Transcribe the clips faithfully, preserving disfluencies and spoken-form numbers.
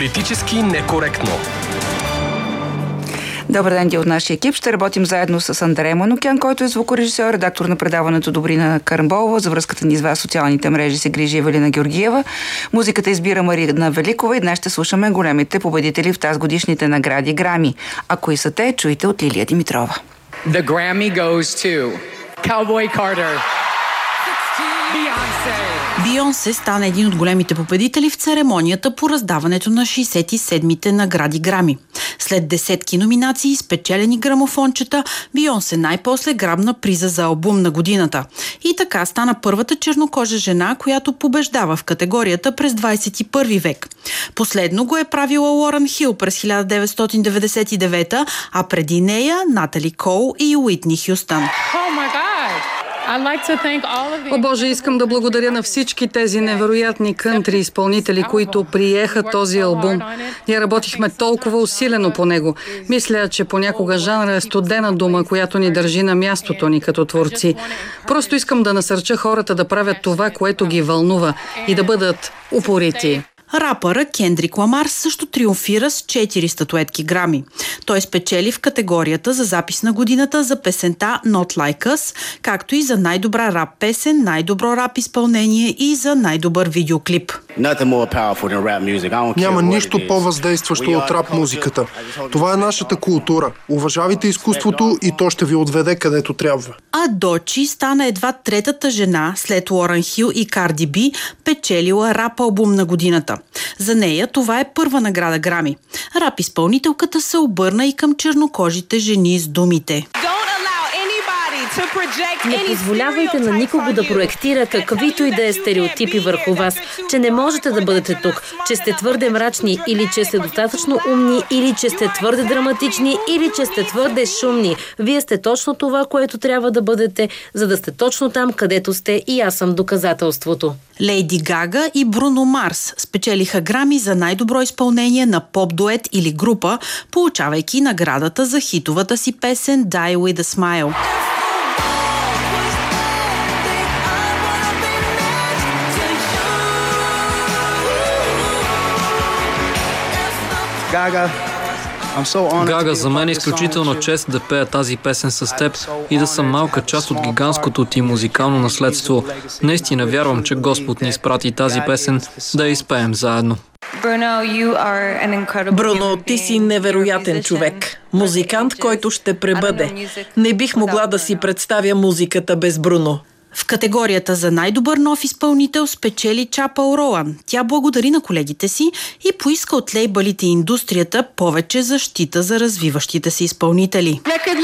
Политически некоректно. Добър ден от нашия екип. Ще работим заедно с Андрея Манукян, който е звукорежисьор, редактор на предаването Добрина Карамболова. За връзката ни с вас социалните мрежи се грижи Евелина Георгиева. Музиката избира Марина Великова и днес ще слушаме големите победители в тази годишните награди Грами. А кои са те, чуйте от Лилия Димитрова. The Grammy goes to Cowboy Carter. Бейонсе стана един от големите победители в церемонията по раздаването на шейсет и седмите награди Грами. След десетки номинации и спечелени грамофончета, Бейонсе най-после грабна приза за албум на годината. И така стана първата чернокожа жена, която побеждава в категорията през двадесет и първи век. Последно го е правила Лорън Хил през хиляда деветстотин деветдесет и девета, а преди нея Натали Кол и Уитни Хюстън. О, Боже, искам да благодаря на всички тези невероятни кънтри изпълнители, които приеха този албум. Ние работихме толкова усилено по него. Мисля, че понякога жанра е студена дума, която ни държи на мястото ни като творци. Просто искам да насърча хората да правят това, което ги вълнува и да бъдат упорити. Рапъра Кендрик Ламар също триумфира с четири статуетки Грами. Той спечели в категорията за запис на годината за песента Not Like Us, както и за най-добра рап песен, най-добро рап изпълнение и за най-добър видеоклип. Няма нищо по-въздействащо от рап музиката. Това е нашата култура. Уважавайте изкуството и то ще ви отведе където трябва. А Дочи стана едва третата жена след Лорън Хил и Карди Би, печелила рап албум на годината. За нея това е първа награда Грами. Рап изпълнителката се обърна и към чернокожите жени с думите: не позволявайте на никого да проектира каквито и да е стереотипи върху вас, че не можете да бъдете тук, че сте твърде мрачни, или че сте достатъчно умни, или че сте твърде драматични, или че сте твърде шумни. Вие сте точно това, което трябва да бъдете, за да сте точно там, където сте, и аз съм доказателството. Лейди Гага и Бруно Марс спечелиха Грами за най-добро изпълнение на поп-дует или група, получавайки наградата за хитовата си песен Die With A Smile. Гага, за мен е изключително чест да пея тази песен с теб и да съм малка част от гигантското ти музикално наследство. Наистина вярвам, че Господ ни изпрати тази песен да я изпеем заедно. Бруно, ти си невероятен човек. Музикант, който ще пребъде. Не бих могла да си представя музиката без Бруно. В категорията за най-добър нов изпълнител спечели Чапъл Ролан. Тя благодари на колегите си и поиска от лейбълите и индустрията повече защита за развиващите се изпълнители.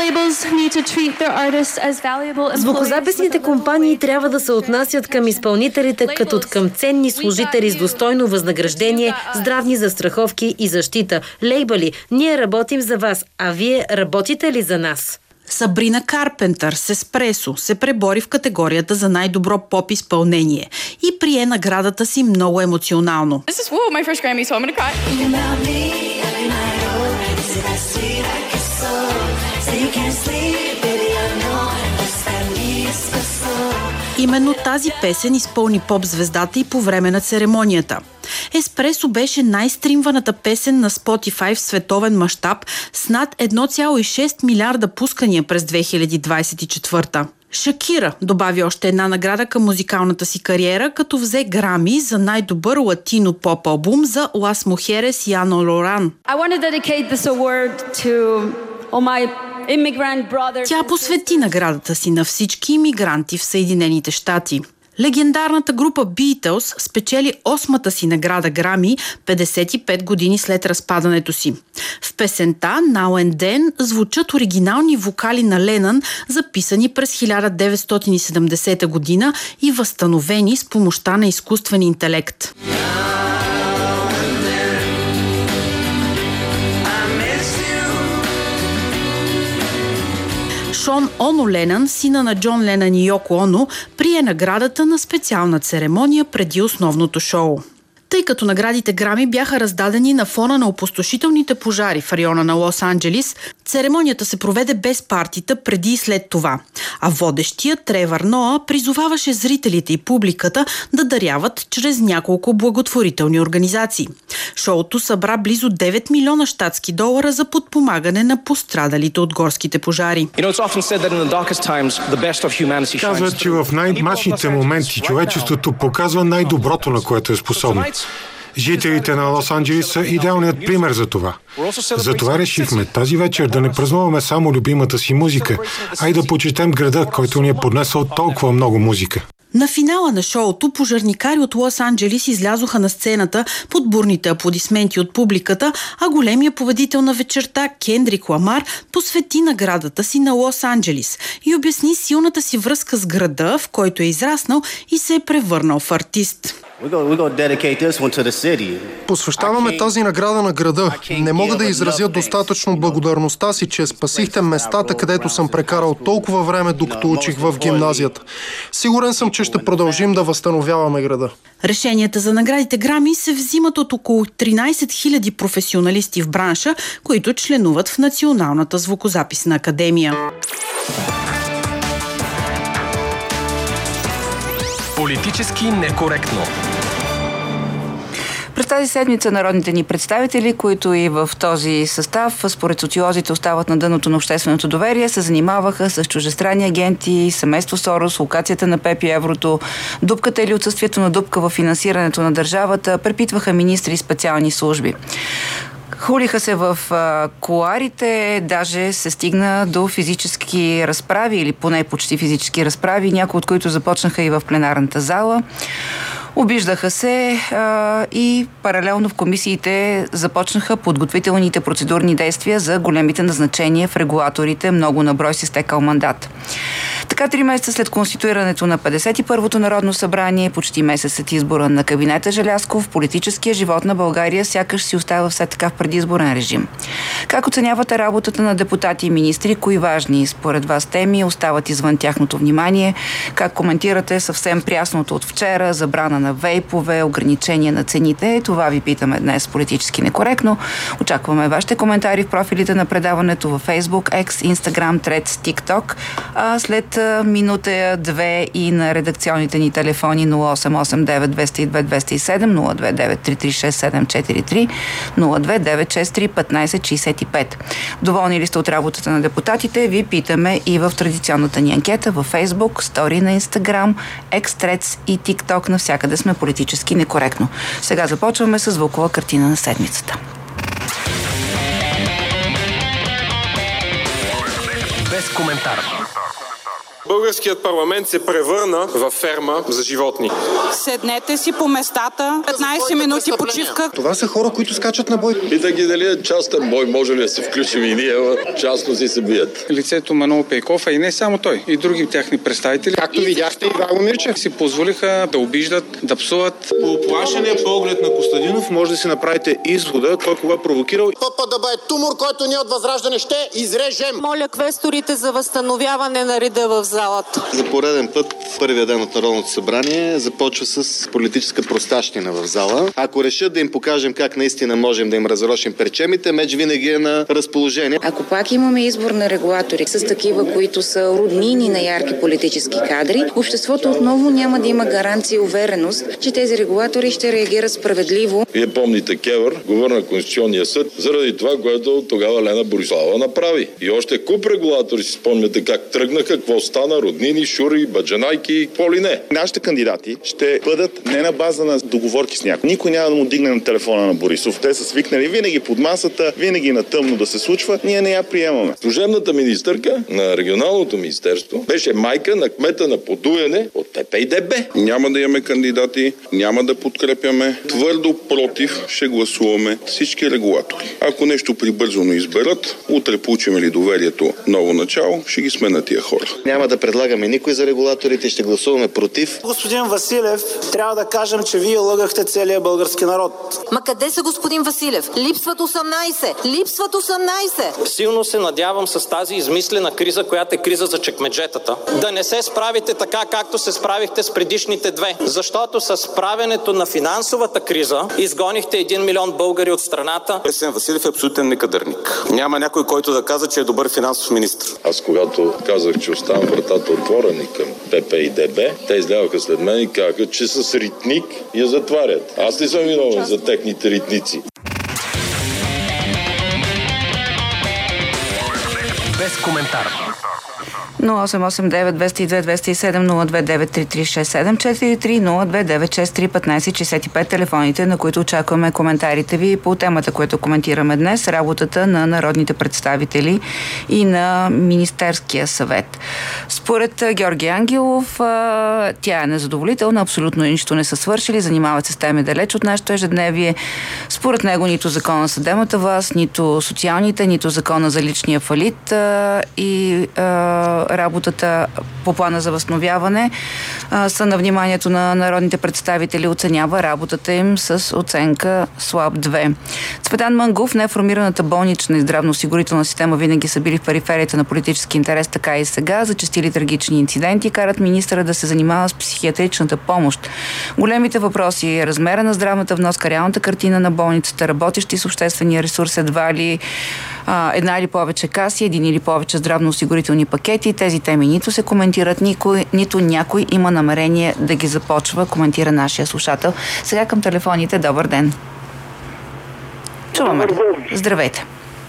Звукозаписните компании трябва да се отнасят към изпълнителите като към ценни служители с достойно възнаграждение, здравни застраховки и защита. Лейбъли, ние работим за вас, а вие работите ли за нас? Сабрина Карпентър с Еспресо се пребори в категорията за най-добро поп изпълнение и прие наградата си много емоционално. Именно тази песен изпълни поп-звездата и по време на церемонията. Еспресо беше най-стримваната песен на Spotify в световен мащаб с над едно цяло и шест милиарда пускания през две хиляди двадесет и четвърта. Шакира добави още една награда към музикалната си кариера, като взе Грами за най-добър латино поп албум за Las Mujeres y Ano Loran. Тя посвети наградата си на всички имигранти в Съединените щати. Легендарната група Beatles спечели осмата си награда Грами петдесет и пет години след разпадането си. В песента Now and Then звучат оригинални вокали на Ленън, записани през хиляда деветстотин и седемдесета година и възстановени с помощта на изкуствен интелект. Шон Оно Ленън, сина на Джон Ленън и Йоко Оно, прие наградата на специална церемония преди основното шоу. Тъй като наградите Грами бяха раздадени на фона на опустошителните пожари в района на Лос-Анджелис, церемонията се проведе без партита преди и след това. А водещият Тревър Ноа призоваваше зрителите и публиката да даряват чрез няколко благотворителни организации. Шоуто събра близо девет милиона щатски долара за подпомагане на пострадалите от горските пожари. Казват, че в най-мрачните моменти човечеството показва най-доброто, на което е способно. Жителите на Лос-Анджелис са идеалният пример за това. Затова решихме тази вечер да не празнуваме само любимата си музика, а и да почетем града, който ни е поднесъл толкова много музика. На финала на шоуто пожарникари от Лос-Анджелис излязоха на сцената под бурните аплодисменти от публиката, а големия победител на вечерта Кендрик Ламар посвети наградата си на Лос-Анджелис и обясни силната си връзка с града, в който е израснал и се е превърнал в артист. Посвещаваме тази награда на града. Не мога да изразя достатъчно благодарността си, че спасихте местата, където съм прекарал толкова време, докато учих в гимназията. Сигурен съм, че ще продължим да възстановяваме града. Решенията за наградите Грами се взимат от около тринайсет хиляди професионалисти в бранша, които членуват в Националната звукозаписна академия. Политически некоректно. През тази седмица народните ни представители, които и в този състав, според социолозите, остават на дъното на общественото доверие, се занимаваха с чуждестранни агенти, семейство Сорос, локацията на ПЕП и еврото, дупката или отсъствието на дупка в финансирането на държавата, препитваха министри и специални служби. Хулиха се в а, кулоарите, даже се стигна до физически разправи, или поне почти физически разправи, някои от които започнаха и в пленарната зала. Обиждаха се а, и паралелно в комисиите започнаха подготвителните процедурни действия за големите назначения в регулаторите. Много на брой си стекал мандат. Така, три месеца след конституирането на петдесет и първото Народно събрание, почти месец след избора на кабинета Желязков, политическия живот на България сякаш си остава все така в предизборен режим. Как оценявате работата на депутати и министри? Кои важни според вас теми остават извън тяхното внимание? Как коментирате съвсем прясното от вчера, забрана на вейпове, ограничения на цените? Това ви питаме днес политически некоректно. Очакваме вашите коментари в профилите на предаването във Facebook, X, Instagram, Threads, TikTok. А след минута, две и на редакционните ни телефони нула осем осем девет двеста и две двеста и седем, нула две девет три три шест седем четири три, нула две девет шест три петнайсет шейсет и пет. Доволни ли сте от работата на депутатите? Ви питаме и в традиционната ни анкета във Facebook, стори на Instagram, X, Threads и TikTok. Навсякъде сме политически некоректно. Сега започваме с звукова картина на седмицата. Без коментар. Българският парламент се превърна в ферма за животни. Седнете си по местата, петнайсет минути почивка. Това са хора, които скачат на бой. И да ги дали е частен бой, може ли да се включим и ние, частно си се бият. Лицето Манол Пейков, а и не само той, и други тяхни представители. Както видяхте, Ивайло Мирчев си позволиха да обиждат, да псуват. По оплашения поглед на Костадинов може да си направите извода, той кога провокирал. Пъпа да бъде тумор, който ние от Възраждане ще изрежем. Моля квесторите за възстановяване на реда в залата. За пореден път, първия ден от Народното събрание започва с политическа простащина в зала. Ако решат да им покажем как наистина можем да им разрошим перчемите, меч винаги е на разположение. Ако пак имаме избор на регулатори с такива, които са роднини на ярки политически кадри, обществото отново няма да има гаранция и увереност, че тези регулатори ще реагират справедливо. Вие помните Кевър, говори на Конституционния съд, заради това, което тогава Лена Борислава направи. И още куп регулатори си спомняте как тръгнаха, какво стана, роднини, шури, баджанайки, какво ли не. Нашите кандидати ще бъдат не на база на договорки с някой. Никой няма да му дигне на телефона на Борисов. Те са свикнали винаги под масата, винаги на тъмно да се случва. Ние не я приемаме. Служебната министърка на регионалното министерство беше майка на кмета на Подуяне от П П и Д Б. Няма да имаме кандидати, няма да подкрепяме. Твърдо против ще гласуваме всички регулатори. Ако нещо прибързано изберат, утре получим ли доверието ново начало, ще ги сме на тия хора. Няма да да предлагаме никой за регулаторите, ще гласуваме против. Господин Василев, трябва да кажем, че вие лъгахте целия български народ. Ма къде са, господин Василев? Липсват осемнайсет! Липсват осемнайсет! Силно се надявам с тази измислена криза, която е криза за чекмеджетата, да не се справите така, както се справихте с предишните две. Защото с справянето на финансовата криза изгонихте един милион българи от страната. Президент Василев е абсолютен некадърник. Няма някой, който да каза, че е добър финансов министр. Аз когато казах, че оставам вратата отворени към ПП и ДБ, те излязоха след мен и казаха, че с ритник я затварят. Аз ли съм виновен за техните ритници? Без коментар. нула осем осем девет две зет две, две зет и седем, нула две девет три три шест седем четири три, нула две девет шест три петнайсет шестдесет и пет, телефоните, на които очакваме коментарите ви по темата, която коментираме днес, работата на народните представители и на Министерския съвет. Според Георги Ангелов, тя е незадоволителна, абсолютно нищо не са свършили, занимават се с теми далеч от нашето ежедневие. Според него нито закона на съдебната власт, нито социалните, нито закона за личния фалит и работата по плана за възстановяване а, са на вниманието на народните представители, оценява работата им с оценка слаб две. Цветан Мангов, неформираната болнична и здравноосигурителна система винаги са били в периферията на политически интерес, така и сега. Зачестили трагични инциденти карат министъра да се занимава с психиатричната помощ. Големите въпроси, размера на здравната вноска, реалната картина на болницата, работещи с обществения ресурс, едва ли а, една или повече каси, един или повече здравноосигурителни пакети. Тези теми нито се коментират, никой, нито някой има намерение да ги започва, коментира нашия слушател. Сега към телефоните. Добър ден. Чуваме. Здравейте.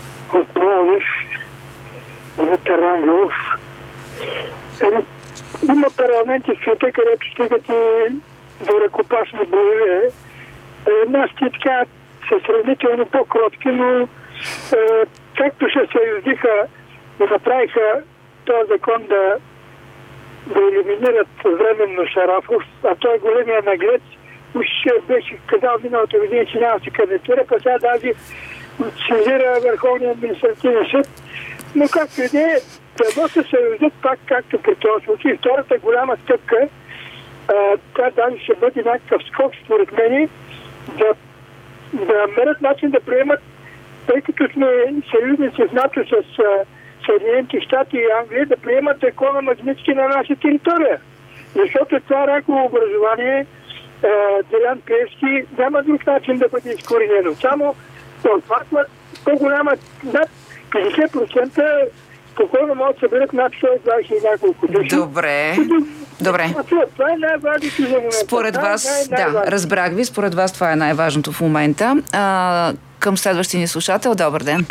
Има парламенти в света, където стигат и до ръкопашни боеве. Нашите така са сравнително по-кротки, но е, както ще се издиха и направиха този закон да, да елиминират временно Шарафов, а той е големия наглец, уж беше казал миналата година, че няма се кандидатура, па сега даже сезира Върховния административен съд. Но както и не, трябва да се ведат пак както при този случай. Втората голяма стъпка, това даже ще бъде някакъв скок, според мен, да, да мерят начин да приемат, тъй като сме съюзници в НАТО с Съединените щати и Англия, да приемат закона Магнитски на наша територия. Защото това раково образование, е, Делян Пеевски, няма друг начин да бъде изкоренено. Само това по-голяма, над петдесет процента спокойно могат да съберат над сто двайсет и няколко души. Добре. Добре. Това е най-важното за момента. Според вас, най- да, разбрах ви, според вас това е най-важното в момента. А, към следващия ни слушател, добър ден.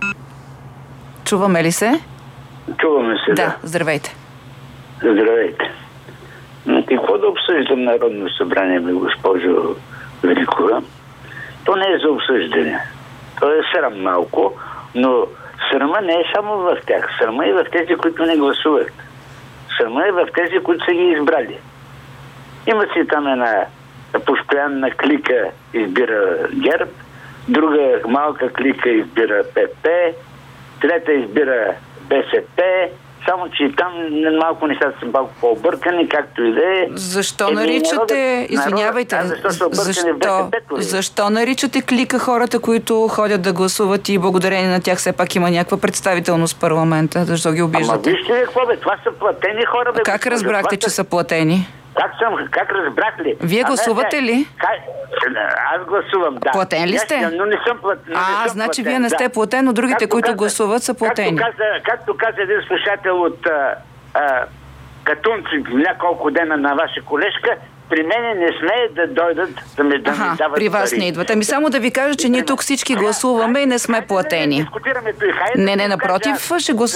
Чуваме ли се? Чуваме се, да. Да, здравейте. Здравейте. И какво да обсъждам Народно събрание, ми госпожо Великова? То не е за обсъждане. То е срам малко, но срама не е само в тях. Срама е в тези, които не гласуват. Срама е в тези, които са ги избрали. Има си там една постоянна клика избира ГЕРБ, друга малка клика избира ПП, трета избира БСП, само че там малко нещата са малко по-объркани, както и да е. Защо Еми, наричате, народ, извинявайте, народ, а защо, защо, защо наричате клика хората, които ходят да гласуват и благодарение на тях все пак има някаква представителност в парламента? Защо ги обиждате? Ама вижте ли какво бе, това са платени хора. Бе, как разбрахте, че са платени? Как съм, как разбрах ли? Вие гласувате ли? Как? Аз гласувам, да. Платен ли сте? Но не съм платен. А, значи платен, вие не сте да. платен, но другите, както които каза, гласуват, са платени. Както каза, както каза един слушател от а, а, Катунци, няколко дена на ваша колежка, при мене не смее да дойдат да ми, да Аха, ми дават при вас пари. не идват. Ами само да ви кажа, че ние тук всички гласуваме и не сме платени. Не, не, напротив, ще го...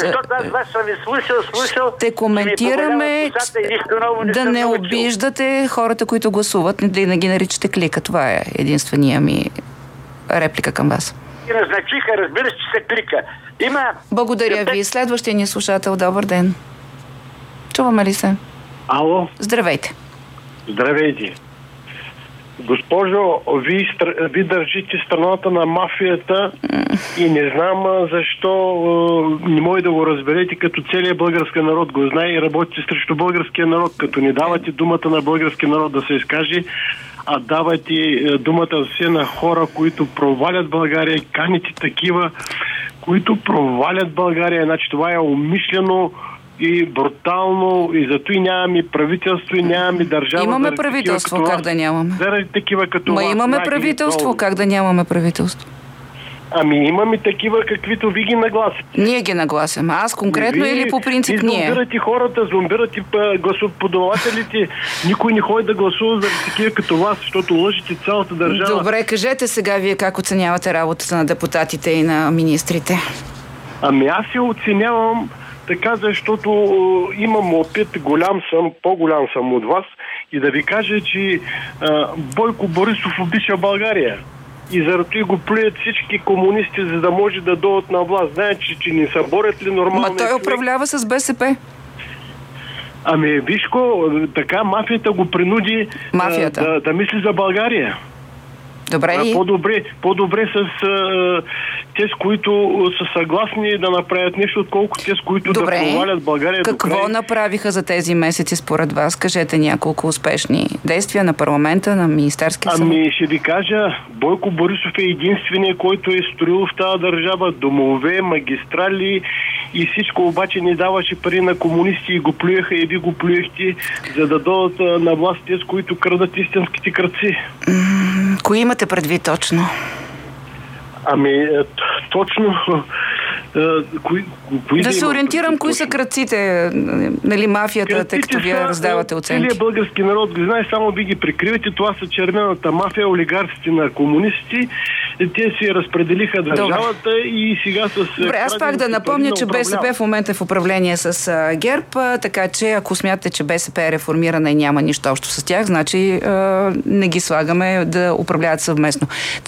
Ще коментираме, да не обиждате хората, които гласуват, да не ги наричате клика. Това е единствения ми реплика към вас. И назначиха, разбира се, че се клика. Има... Благодаря ви. Следващия ни слушател, добър ден. Чуваме ли се? Ало? Здравейте. Здравейте. Госпожо, ви, ви държите страната на мафията и не знам защо не може да го разберете, като целият български народ го знае и работите срещу българския народ, като не давате думата на българския народ да се изкаже, а давате думата все на хора, които провалят България и каните такива, които провалят България. Значи това е умишлено и брутално, и зато и нямаме правителство, и нямаме държава. Имаме правителство, такива, как вас, да нямаме? Заради такива като Ма вас, имаме правителство, долу. Как да нямаме правителство? Ами имаме такива, каквито ви ги нагласите. Ние ги нагласяме. Аз конкретно ви, или по принцип ние? Зомбирате хората, зомбирате гласоподавателите. Никой не ходи да гласува за такива като вас, защото лъжите цялата държава. Добре, кажете сега вие как оценявате работата на депутатите и на министрите? Ами аз я оценявам така, защото е, имам опит, голям съм, по-голям съм от вас и да ви кажа, че е, Бойко Борисов обича България. И заради го плюят всички комунисти, за да може да дойдат на власт. Знаят, че, че не са борят ли нормално. Ма той човек управлява с БСП. Ами, виж ко, така мафията го принуди мафията. Да, да мисли за България. Добре. А, по-добре, по-добре с а, тези, които са съгласни да направят нещо, отколкото тези, които добре. Да провалят България. Какво до край. направиха за тези месеци според вас? Кажете няколко успешни действия на парламента, на Министерския съвет. Ами ще ви кажа, Бойко Борисов е единственият, който е строил в тази държава домове, магистрали и всичко, обаче не даваше пари на комунисти и го плюеха и ви го плюехте, за да дойдат на власт тези, които крадат истинските крадци. Mm, кои имате предвид точно? Ами, точно... Кои, кои да се ориентирам, кои са крадците, нали, мафията, крадците, тъй като вие раздавате оценки. Целият български народ ги знае, само ви ги прикривате. Това са червената мафия, олигарците на комунисти. Те си разпределиха държавата. Добре. И сега с... Добре, аз пак да напомня, че БСП в момента е в управление с ГЕРБ, така че ако смятате, че БСП е реформирана и няма нищо общо с тях, значи не ги слагаме да управляват съвместно.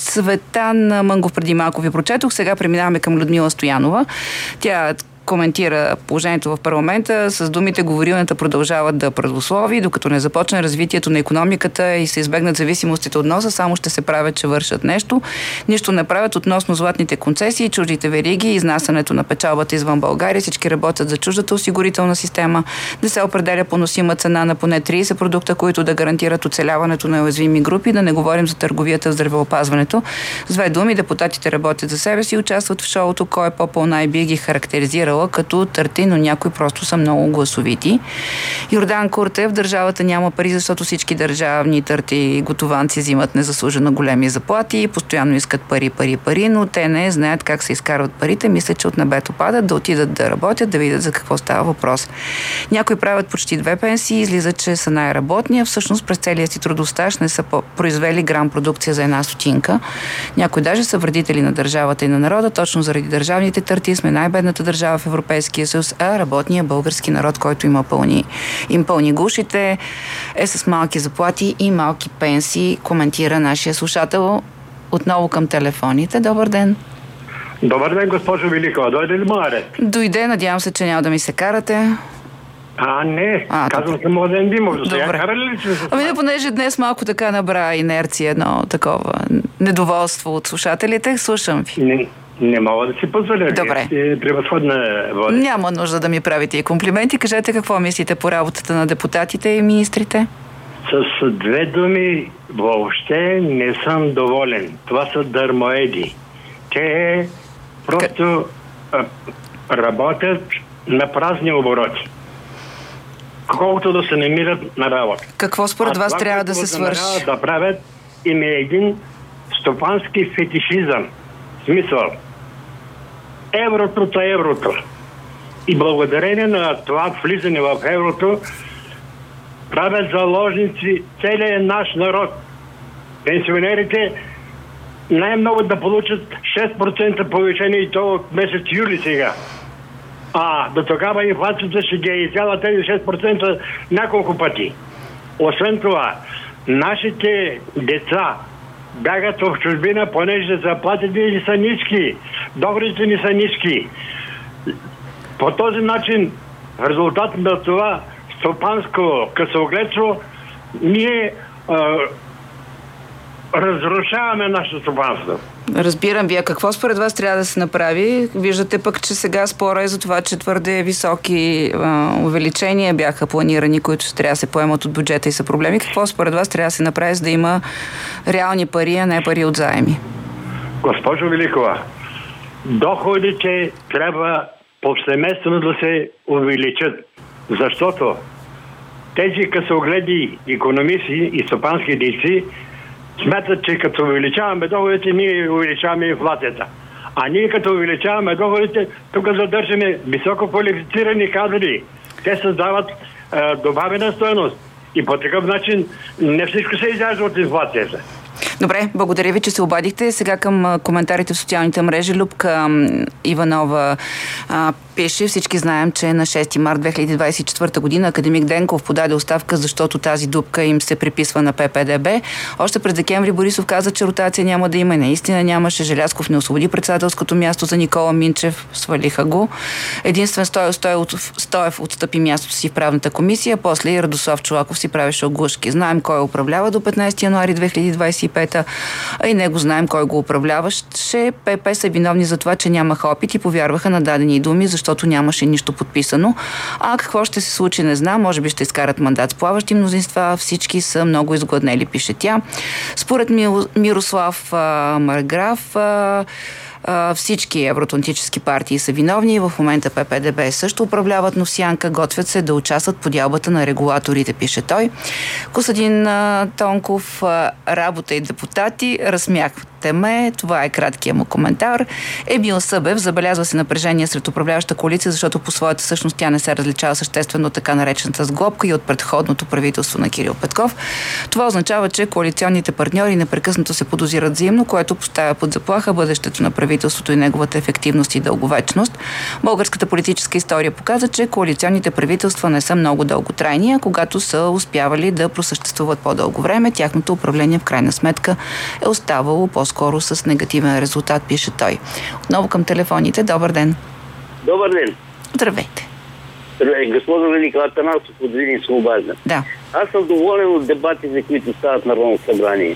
Цветан Мънгов преди малко ви прочетох, сега преминаваме към Людмила Стоянова. Тя коментира положението в парламента с думите: говорилната продължават да предуслови, докато не започне развитието на икономиката и се избегнат зависимостите от носа, само ще се правят, че вършат нещо. Нищо не правят относно златните концесии, чуждите вериги, изнасянето на печалбата извън България. Всички работят за чуждата осигурителна система, да се определя поносима цена на поне трийсет продукта, които да гарантират оцеляването на уязвими групи, да не говорим за търговията в здравеопазването. С две думи, депутатите работят за себе си и участват в шоуто Кой е по-пълна и би ги характеризирала като търти, но някои просто са много гласовити. Йордан Куртев: държавата няма пари, защото всички държавни търти и готованци взимат незаслужено големи заплати, постоянно искат пари, пари, пари, но те не знаят как се изкарват парите. Мислят, че от небето падат, да отидат да работят, да видят за какво става въпрос. Някои правят почти две пенсии, излизат, че са най-работни, а всъщност през целия си трудов стаж не са произвели грам продукция за една стотинка. Някои даже са вредители на държавата и на народа. Точно заради държавните търти сме най-бедната държава в Европейския съюз, а работният български народ, който има пълни, им пълни гушите, е с малки заплати и малки пенсии, коментира нашия слушател. Отново към телефоните. Добър ден. Добър ден, госпожо Великова. Дойде ли моя? Дойде, надявам се, че няма да ми се карате. А, не. А, казвам се Младен Димов. До сега карали ли че се... Ами не, понеже днес малко така набра инерция, едно такова недоволство от слушателите. Слушам ви. Не. Не мога да си позволя. Добре. Е превъзходна вода. Няма нужда да ми правите и комплименти. Кажете какво мислите по работата на депутатите и министрите? С две думи, въобще не съм доволен. Това са дърмоеди. Те просто К... работят на празни обороти. Колкото да се намират на работа. Какво според вас трябва да се свърши? Да правят им е един стопански фетишизъм. Смисъл. Еврото та еврото. И благодарение на това влизане в еврото правят заложници целият наш народ. Пенсионерите най-много да получат шест процента повишение и то от месец юли сега. А до тогава инфлацията ще ги е изяла тези шест процента няколко пъти. Освен това, нашите деца бягат в чужбина, понеже заплатите ни са ниски, доходите ни са ниски. По този начин, в резултат на това стопанско късогледство, ние а, разрушаваме нашето стопанство. Разбирам ви. А какво според вас трябва да се направи? Виждате пък, че сега спора е за това, че твърде високи а, увеличения бяха планирани, които ще трябва да се поемат от бюджета и са проблеми. Какво според вас трябва да се направи, за да има реални пари, а не пари от заеми? Госпожо Великова, доходите трябва повсеместно да се увеличат, защото тези късогледи икономисти и стопански дейци смятат, че като увеличаваме доходите, ние увеличаваме инфлацията. А ние като увеличаваме доходите, тук задържаме високо квалифицирани кадри. Те създават е, добавена стойност. И по такъв начин не всичко се изяжда от инфлацията. Добре, благодаря ви, че се обадихте. Сега към коментарите в социалните мрежи. Любка Иванова а, пише: всички знаем, че на шести март две хиляди двадесет и четвърта година академик Денков подаде оставка, защото тази дупка им се приписва на П П Д Б. Още през декември Борисов каза, че ротация няма да има. Наистина нямаше. Желязков не освободи председателското място за Никола Минчев. Свалиха го. Единствен Стоев, Стоев, Стоев отстъпи мястото си в правната комисия. После и Радослав Чолаков си правеше оглушки. Знаем кой управлява до петнадесети януари две хиляди двадесет и пета, а и него знаем кой го управляваше. П П са виновни за това, че нямаха опит и повярваха на дадени думи, защото нямаше нищо подписано. А какво ще се случи, не знам. Може би ще изкарат мандат с плаващи мнозинства. Всички са много изгладнели, пише тя. Според Мирослав а, Марграф, а, всички евроатлантически партии са виновни. В момента П П Д Б също управляват, но в сянка готвят се да участват по дялбата на регулаторите, пише той. Костадин Тонков: работа и депутати, разсмяхте ме. Това е краткият му коментар. Емил Събев: забелязва се напрежение сред управляваща коалиция, защото по своята същност тя не се различава съществено от така наречената сглобка и от предходното правителство на Кирил Петков. Това означава, че коалиционните партньори непрекъснато се подозират взаимно, което поставя под заплаха бъдещето на правителството и неговата ефективност и дълговечност. Българската политическа история показа, че коалиционните правителства не са много дълготрайни, а когато са успявали да просъществуват по-дълго време, тяхното управление в крайна сметка е оставало по-скоро с негативен резултат, пише той. Отново към телефоните. Добър ден. Добър ден. Здравейте. Здравейте, госпожо Велика, Атанасов от Видин Свободна. Да. Аз съм доволен от дебатите, които стават на Народното събрание.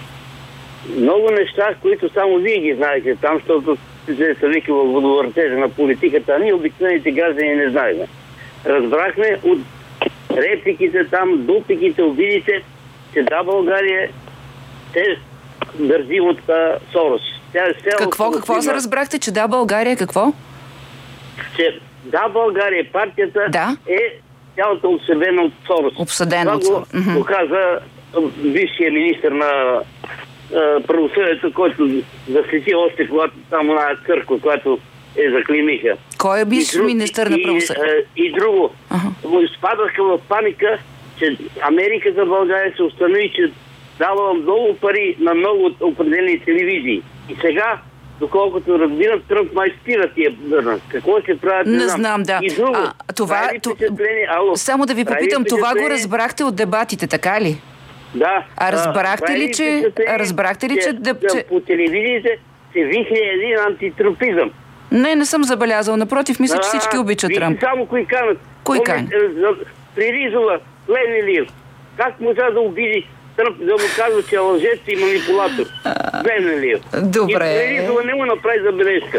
Много неща, които само вие ги знаете там, защото се са вики във водовъртежа на политиката, а ние обикновените граждани не знаем. Разбрахме от репликите там, дупиките, обидите, че да, България се държи от а, Сорос. Какво, какво се разбрахте, че да, България какво? Че да, България, партията да? е цялата обсебена от Сорос. Обсъдена от Сорос. Това го, го каза бившия министър на правосъдието, който защити още когато там една църква, която е заклеймиха. Кой е бивш министър на правосъдието? И, и, и друго. Ага. Изпадаха в паника, че Америка за България се установи, че дава много пари на много определени телевизии. И сега, доколкото разбирам, Тръмп май спира тия дърна. Какво ще правят? Не, не знам, да. И друго. А, това, Ало, само да ви попитам, това го разбрахте от дебатите, така ли? Да. А разбрахте а, ли, че... Разбрахте ли, че... Да, че... По телевизиите се вихне един антитръмпизъм. Не, не съм забелязал. Напротив, мисля, че всички обичат Тръмп. Само кои канат. Кои канат? При Ризова, Плевнелиев. Как можа да обиди Тръмп, да му казва, че е лъжец и манипулатор? Плевнелиев. Добре. И при Ризова не му направи забележка.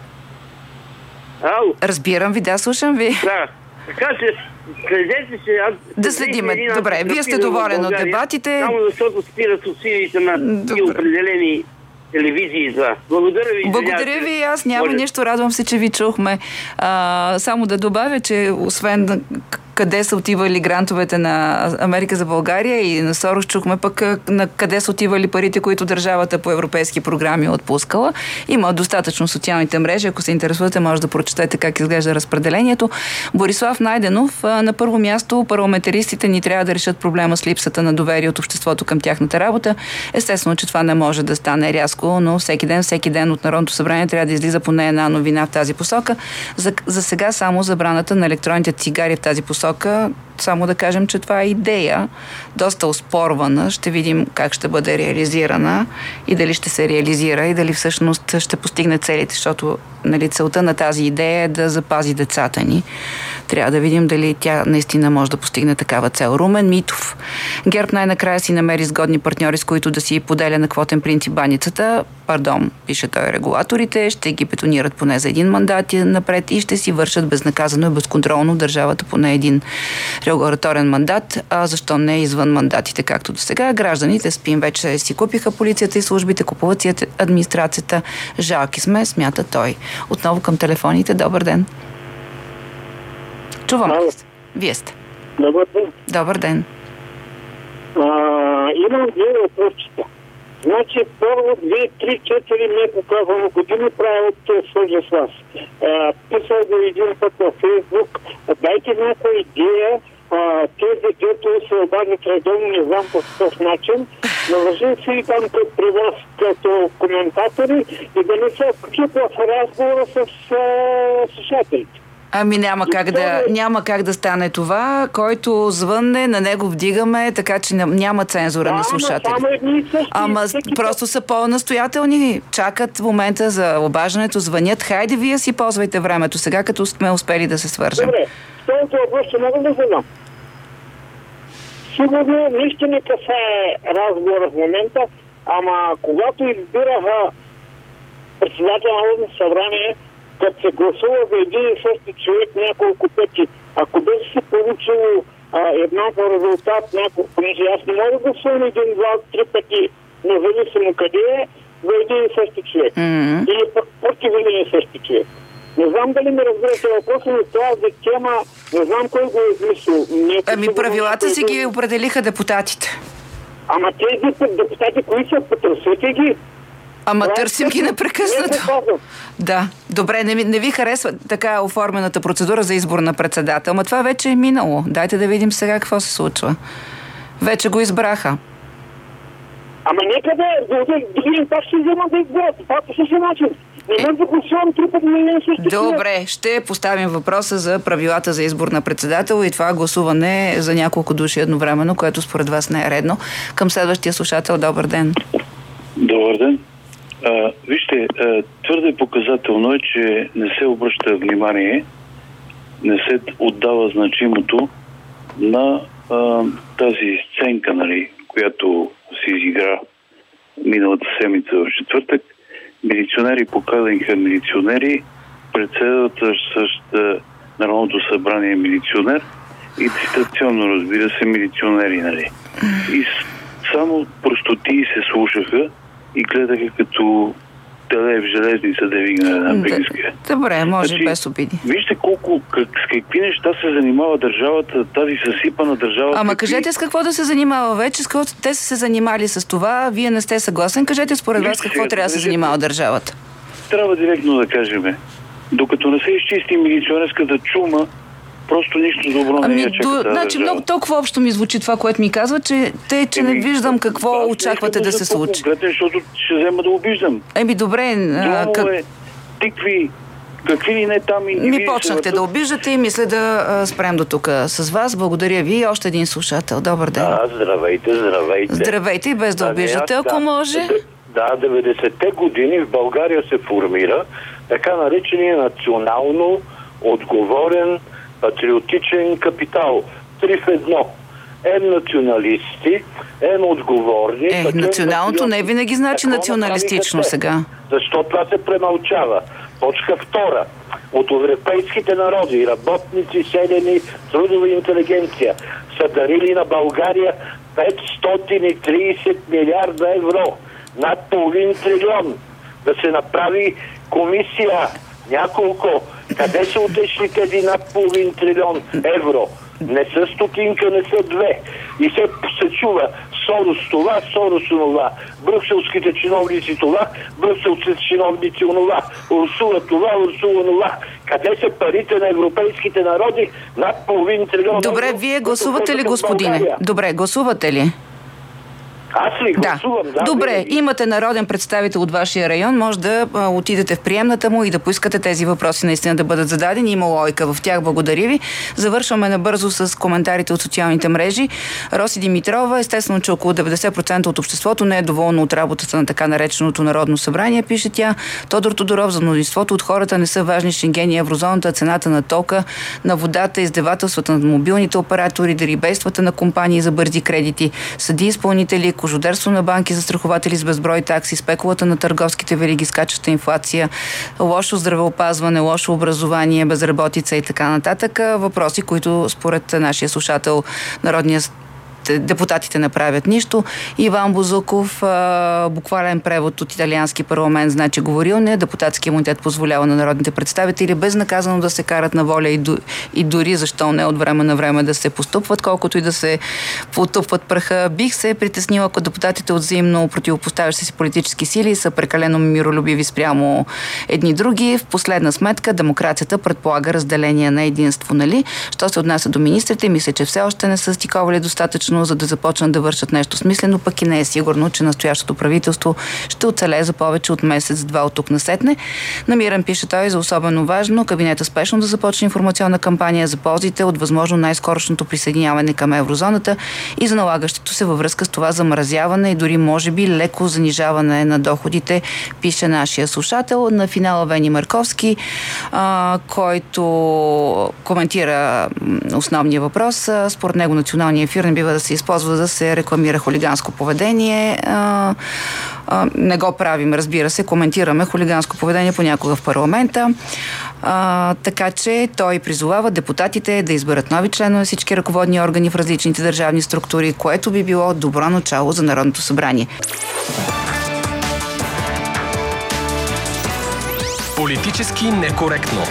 Ало. Разбирам ви, да, слушам ви. Да. Така че, следете се... Да следиме. Добре, вие сте доволен от дебатите. Само защото спират субсидиите на и определени телевизии за. Благодаря ви. Благодаря ви, аз няма Може. нищо. Радвам се, че ви чухме. А, само да добавя, че освен къде са отивали грантовете на Америка за България и на Сорос, чухме пък на къде са отивали парите, които държавата по европейски програми е отпускала. Има достатъчно социалните мрежи. Ако се интересувате, може да прочетете как изглежда разпределението. Борислав Найденов: на първо място парламентаристите ни трябва да решат проблема с липсата на доверие от обществото към тяхната работа. Естествено, че това не може да стане рязко, но всеки ден, всеки ден от Народното събрание трябва да излиза поне една новина в тази посока. За, за сега само забраната на електронните цигари в тази посока Само да кажем, че това е идея, доста оспорвана. Ще видим как ще бъде реализирана и дали ще се реализира и дали всъщност ще постигне целите, защото нали, целта на тази идея е да запази децата ни. Трябва да видим дали тя наистина може да постигне такава цел. Румен Митов. ГЕРБ най-накрая си намери сгодни партньори, с които да си поделя на квотен принцип баницата. Пардон, пише той, регулаторите ще ги бетонират поне за един мандат напред и ще си вършат безнаказано и безконтролно държавата поне един регулаторен мандат, а защо не извън мандатите, както до сега. Гражданите спим вече си купиха полицията и службите, купуват си администрацията. Жалки сме, смята той. Отново към телефоните. Добър ден. Чувам. Вие сте. Добър ден. Добър ден. А, имам две въпросчета. Значи, първо, две, три, четири, меко казано години правят свържа с вас. А, писал го един път на Фейсбук. Дайте някаква идея. А, тези, които се обадят редовно, не знам по какъв начин, наложим си там при вас като коментатори и да не се включат в разговора с слушателите. Ами няма как, да, няма как да стане това. Който звънне, на него вдигаме, така че няма цензура да, на слушателите. Ама просто са по-настоятелни. Чакат в момента за обаждането, звънят. Хайде, вие си ползвайте времето сега, като сме успели да се свържем. Добре, второто въпрос ще мога да задам. Сигурно нищо не касае разговора в момента, ама когато избираха председател на Народното събрание, като се гласува за един и същи човек няколко пъти, ако беше се получило еднакъв резултат, няколко, понеже аз не мога да гласувам един, два, три пъти, независимо къде е, за един и същи човек. Mm-hmm. Или против един и същи човек. Не знам дали ми разбирате въпроса, но това за тема, не знам кой го е измислил. Ами правилата си ги определиха депутатите. Ама тези депутати, кои са, потърсете ги. Ама това търсим ги непрекъснато. Да. Добре, не, не ви харесва така оформената процедура за избор на председател, ама това вече е минало. Дайте да видим сега какво се случва. Вече го избраха. Ама нека да, да, да видим как ще вземат да изберат. Това по същия начин. Не може да гласувам три пъти на един същи. Добре, ще поставим въпроса за правилата за избор на председател и това гласуване за няколко души едновременно, което според вас не е редно. Към следващия слушател, добър ден. Добър ден. А, вижте, а, твърде показателно е, че не се обръща внимание, не се отдава значимото на а, тази сценка, нали, която се изигра миналата седмица в четвъртък. Милиционери показаха милиционери, председателът с Народното събрание милиционер и дистанционно, разбира се, милиционери, нали. И само простотии се слушаха и гледаха като теле в железница да вигна на приказка. Добре, може значи, без обиди. Вижте колко, как, с какви неща се занимава държавата, тази съсипана държава. Ама какви... кажете с какво да се занимава вече, с какво те са се занимали с това, вие не сте съгласен, кажете според вас какво трябва да се занимава държавата. Трябва директно да кажем. Докато не се изчисти милиционерската чума, просто нищо добро ами, не е чака до, значи, много толкова общо ми звучи това, което ми казва, че те, че еми, не виждам какво да, очаквате да се случи. Защото ще взема да обиждам. Еми, добре. А, как... е, тикви, какви ли не там и ми почнахте да обиждате и мисля да а, спрем до тук с вас. Благодаря ви. Още един слушател. Добър ден. Да, здравейте, здравейте. Здравейте и без да, да обиждате, ако да, може. Да, деветдесетте години в България се формира така наречения национално отговорен патриотичен капитал. Три в едно. Ем националисти, ем отговорни. Е, националното не винаги значи какво националистично сега. Защо това се премълчава? Точка втора. От европейските народи, работници, селени, трудова интелигенция са дарили на България петстотин и тридесет милиарда евро. Над половин трилион. Да се направи комисия. Няколко. Къде са отишли тези над половин трилион евро? Не са стотинка, не са две. И се, се чува Сорос това, Сорос това. Брюкселските чиновници това, брюкселските чиновници онова. Урсула това, Урсула това. Къде са парите на европейските народи? Над половин трилион. Добре, евро, вие гласувате ли, господине? Добре, гласувате ли? Аз ли гласувам? Да. Да, Добре, винаги. имате народен представител от вашия район, може да а, отидете в приемната му и да поискате тези въпроси наистина да бъдат зададени. Има логика в тях. Благодаря ви. Завършваме набързо с коментарите от социалните мрежи. Роси Димитрова, естествено, че около деветдесет процента от обществото не е доволно от работата на така нареченото Народно събрание, пише тя. Тодор Тодоров, за мнозинството от хората не са важни Шенген и еврозоната, цената на тока, на водата, издевателствата на мобилните оператори, дарибействата на компании за бързи кредити, съди изпълнители, кожодерство на банки, застрахователи с безброй такси, спекулата на търговските вериги, скачаща инфлация, лошо здравеопазване, лошо образование, безработица и така нататък. Въпроси, които според нашия слушател, народния депутатите не правят нищо. Иван Бузуков, а, буквален превод от италиански парламент, значи говорил не. Депутатския имунитет позволява на народните представители безнаказано да се карат на воля и, до, и дори защо не от време на време да се поступват, колкото и да се потупват праха. Бих се притеснила, ако депутатите от взаимно противопоставящи си политически сили са прекалено миролюбиви спрямо едни други. В последна сметка демокрацията предполага разделение на единство, нали? Що се отнася до министрите, мисля, че все още не са стиковали достатъчно, за да започнат да вършат нещо смислено, пък и не е сигурно, че настоящото правителство ще оцелее за повече от месец-два от тук насетне. Намирам, пише той, за особено важно кабинета спешно да започне информационна кампания за ползите от възможно най-скорошното присъединяване към еврозоната и за налагащото се във връзка с това замразяване и дори може би леко занижаване на доходите, пише нашия слушател. На финала Вени Марковски, а, който коментира основния въпрос. Според него националния ефир не бива да се използва да се рекламира хулиганско поведение. А, а, не го правим, разбира се, коментираме хулиганско поведение понякога в парламента. А, така че той призовава депутатите да изберат нови членове всички ръководни органи в различните държавни структури, което би било добро начало за Народното събрание. Политически некоректно.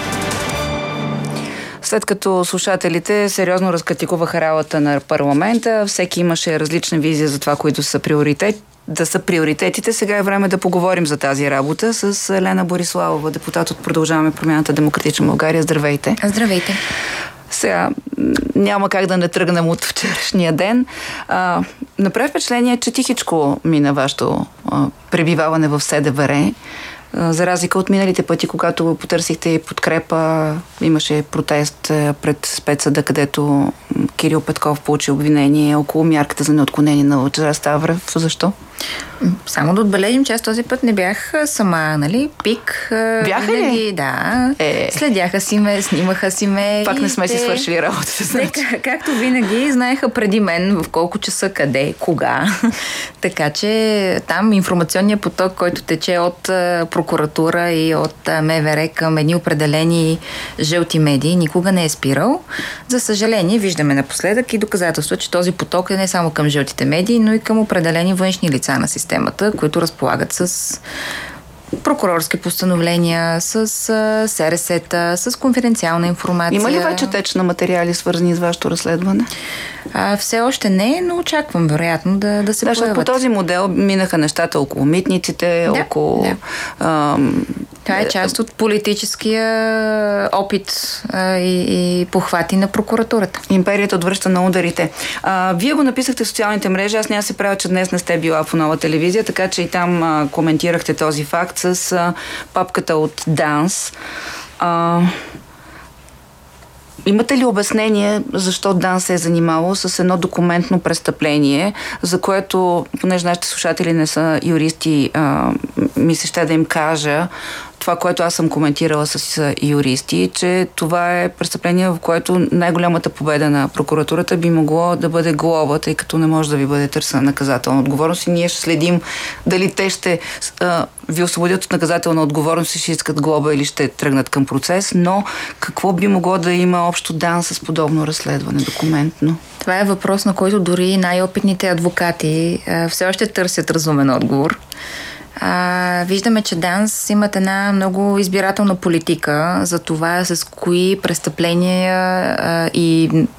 След като слушателите сериозно разкритикуваха работата на парламента, всеки имаше различна визия за това, които са приоритет, да са приоритетите. Сега е време да поговорим за тази работа с Лена Бориславова, депутат от Продължаваме промяната Демократична България. Здравейте! Здравейте! Сега няма как да не тръгнем от вчерашния ден. А, направи впечатление, че тихичко мина вашето а, пребиваване в СДВР. За разлика от миналите пъти, когато потърсихте подкрепа, имаше протест пред спецсъда, където Кирил Петков получи обвинение около мярката за неотклонение на Лъчезар Ставрев. Защо? Само да отбележим, че аз този път не бях сама, нали? Пик. Бяха винаги, ли? Да. Е. Следяха си ме, снимаха си ме. Пак не сме те, си свършили работата. Те, как, както винаги, знаеха преди мен в колко часа, къде, кога. Така че там информационният поток, който тече от прокуратура и от МВР към едни определени жълти медии, никога не е спирал. За съжаление, виждаме напоследък и доказателство, че този поток е не само към жълтите медии, но и към определени външни лица на системата, които разполагат с прокурорски постановления, с СРС-та, с конфиденциална информация. Има ли вече теч на материали, свързани с вашето разследване? А, все още не, но очаквам, вероятно, да, да се да, появят. По този модел минаха нещата около митниците, да, около... Да. Ам... Това е част от политическия опит а, и, и похвати на прокуратурата. Империята отвръща на ударите. А, вие го написахте в социалните мрежи. Аз няма се правя, че днес не сте била по Нова телевизия, така че и там а, коментирахте този факт с а, папката от ДАНС. А, имате ли обяснение защо ДАНС се е занимало с едно документно престъпление, за което, понеже нашите слушатели не са юристи, а, ми се ще да им кажа това, което аз съм коментирала с юристи, че това е престъпление, в което най-голямата победа на прокуратурата би могло да бъде глоба, тъй като не може да ви бъде търсена наказателна отговорност и ние ще следим дали те ще а, ви освободят от наказателна отговорност и ще искат глоба или ще тръгнат към процес, но какво би могло да има общо ДАНС с подобно разследване документно? Това е въпрос, на който дори най-опитните адвокати а, все още търсят разумен отговор. А, виждаме, че ДАНС имат една много избирателна политика за това с кои престъпления а, и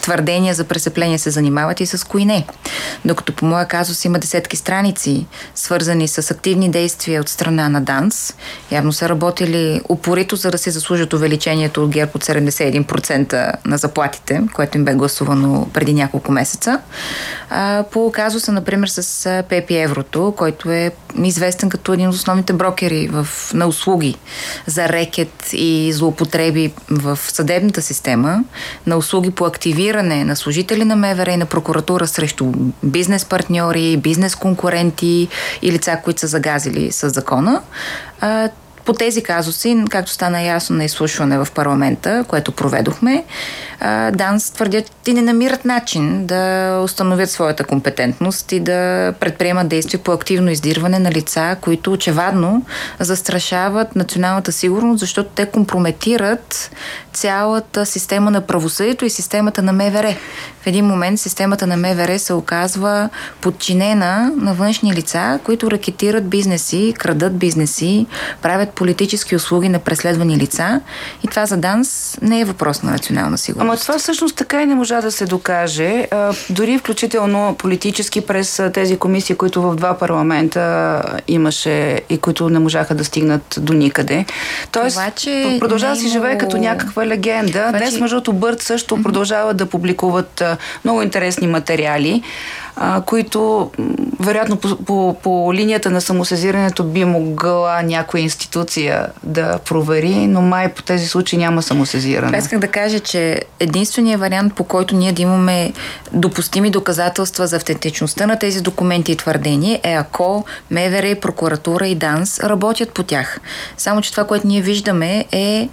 твърдения за престъпления се занимават и с кои не. Докато по моя казус има десетки страници, свързани с активни действия от страна на ДАНС. Явно са работили упорито, за да се заслужат увеличението от ГЕРБ от седемдесет и един процента на заплатите, което им бе гласувано преди няколко месеца. А, по казуса, например, с Пепи Еврото, който е известен като един от основните брокери в, на услуги за рекет и злоупотреби в съдебната система, на услуги по активиране на служители на МВР и на прокуратура срещу бизнес партньори, бизнес конкуренти и лица, които са загазили с закона. А, по тези казуси, както стана ясно на изслушване в парламента, което проведохме, ДАНС твърдят и не намират начин да установят своята компетентност и да предприемат действия по активно издирване на лица, които очевадно застрашават националната сигурност, защото те компрометират цялата система на правосъдието и системата на МВР. В един момент системата на МВР се оказва подчинена на външни лица, които ракетират бизнеси, крадат бизнеси, правят политически услуги на преследвани лица и това за ДАНС не е въпрос на национална сигурност. Ама това всъщност така и не можа да се докаже. А, дори включително политически през тези комисии, които в два парламента имаше и които не можаха да стигнат до никъде. Тоест, това, че продължава да си живее като някаква легенда. Това, Днес, че... между другото, Бърт също mm-hmm. продължава да публикуват а, много интересни материали, а, които вероятно по, по, по линията на самосезирането би могла някоя институция да провери, но май по тези случаи няма самосезиране. Исках да кажа, че единственият вариант, по който ние да имаме допустими доказателства за автентичността на тези документи и твърдения, е ако МВР, прокуратура и ДАНС работят по тях. Само че това, което ние виждаме, е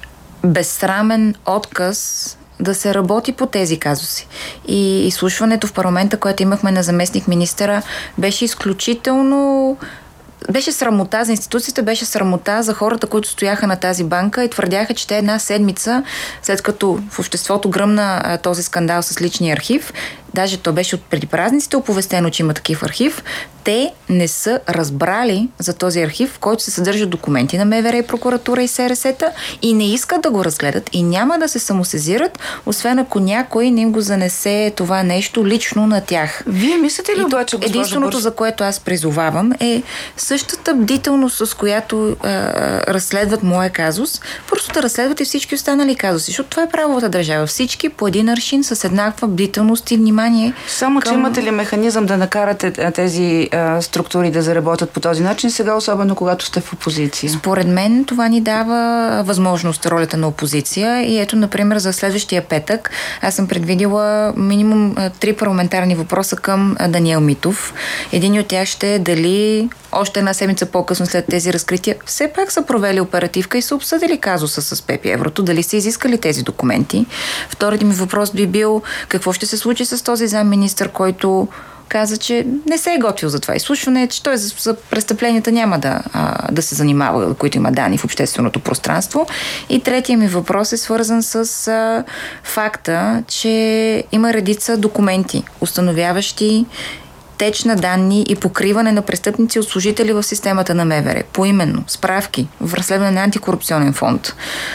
безсрамен отказ да се работи по тези казуси. И изслушването в парламента, което имахме на заместник министъра, беше изключително... Беше срамота за институцията, беше срамота за хората, които стояха на тази банка и твърдяха, че те една седмица, след като в обществото гръмна а, този скандал с личния архив, даже то беше от преди празниците оповестено, че има такив архив, те не са разбрали за този архив, в който се съдържат документи на МВР и прокуратура и СРС-та и не искат да го разгледат и няма да се самосезират, освен ако някой не им го занесе това нещо лично на тях. Вие мислите ли обаче, госпожо единственото, Бърш... за което аз призовавам, е същата бдителност, с която а, разследват моя казус, просто да разследвате всички останали казуси, защото това е правовата държава. Всички по един аршин с еднаква бдителност и внимание. Само, към... че имате ли механизъм да накарате тези а, структури да заработят по този начин, сега особено когато сте в опозиция? Според мен това ни дава възможност ролята на опозиция и ето, например, за следващия петък аз съм предвидила минимум три парламентарни въпроса към Даниел Митов. Един от тях ще е дали още една седмица по-късно след тези разкрития все пак са провели оперативка и са обсъдили казуса с Пепи Еврото, дали са изискали тези документи. Вторият ми въпрос би бил какво ще се случи с този замминистър, който каза, че не се е готвил за това изслушване, че той за, за престъпленията няма да, а, да се занимава, които има данни в общественото пространство. И третия ми въпрос е свързан с а, факта, че има редица документи, установяващи теч на данни и покриване на престъпници от служители в системата на МВР. Поименно, справки в разследване на антикорупционен фонд,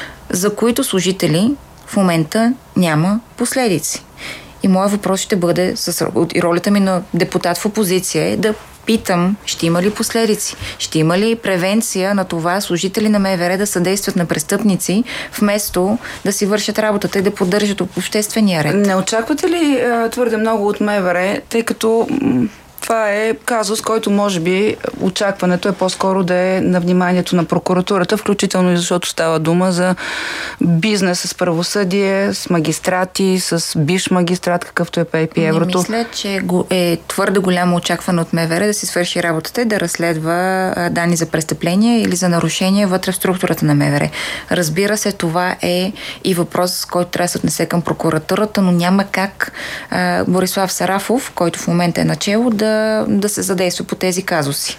за които служители в момента няма последици. И моят въпрос ще бъде, с, и ролята ми на депутат в опозиция е да питам, ще има ли последици? Ще има ли превенция на това служители на МВР да съдействат на престъпници, вместо да си вършат работата и да поддържат обществения ред? Не очаквате ли а, твърде много от МВР, тъй като м- това е казус, който може би очакването е по-скоро да е на вниманието на прокуратурата, включително и защото става дума за бизнес с правосъдие, с магистрати, с бивш магистрат, какъвто е Пепи Еврото. Не мисля, че е твърде голямо очакване от МВР да си свърши работата и да разследва данни за престъпления или за нарушения вътре в структурата на МВР. Разбира се, това е и въпрос, който трябва да се отнесе към прокуратурата, но няма как а, Борислав Сарафов, който в момента е начело, да да се задейства по тези казуси.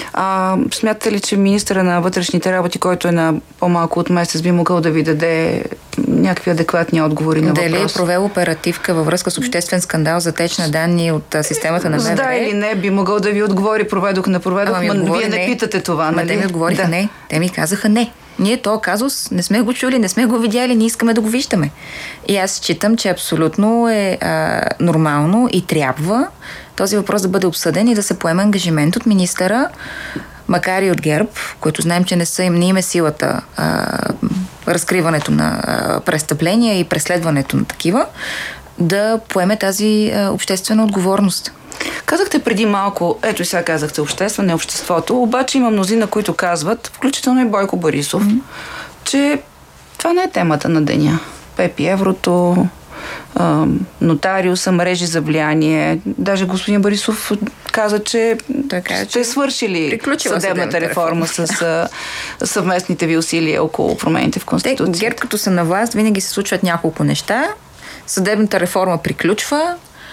А, смятате ли, че министъра на вътрешните работи, който е на по-малко от месец, би могъл да ви даде някакви адекватни отговори на въпрос? Дали е провел оперативка във връзка с обществен скандал за теч на данни от системата на МВР? Да или не, би могъл да ви отговори, проведох, не проведох, но вие не, не питате това, нали? Ама те ми отговориха да. не. Те ми казаха не. Ние този казус не сме го чули, не сме го видяли, не искаме да го виждаме. И аз считам, че абсолютно е а, нормално и трябва този въпрос да бъде обсъден и да се поеме ангажимент от министъра, макар и от ГЕРБ, които знаем, че не са им, не им е силата а, разкриването на а, престъпления и преследването на такива, да поеме тази а, обществена отговорност. Казахте преди малко, ето и сега казахте обществено, обществото, обаче има мнозина, които казват, включително и Бойко Борисов, mm-hmm. че това не е темата на деня. Пепи еврото, а, нотариуса, мрежи за влияние. Даже господин Борисов каза, че така, сте свършили съдебната, съдебната реформа, реформа с а, съвместните ви усилия около промените в Конституцията. Те, ГЕРБ като са на власт, винаги се случват няколко неща. Съдебната реформа приключва,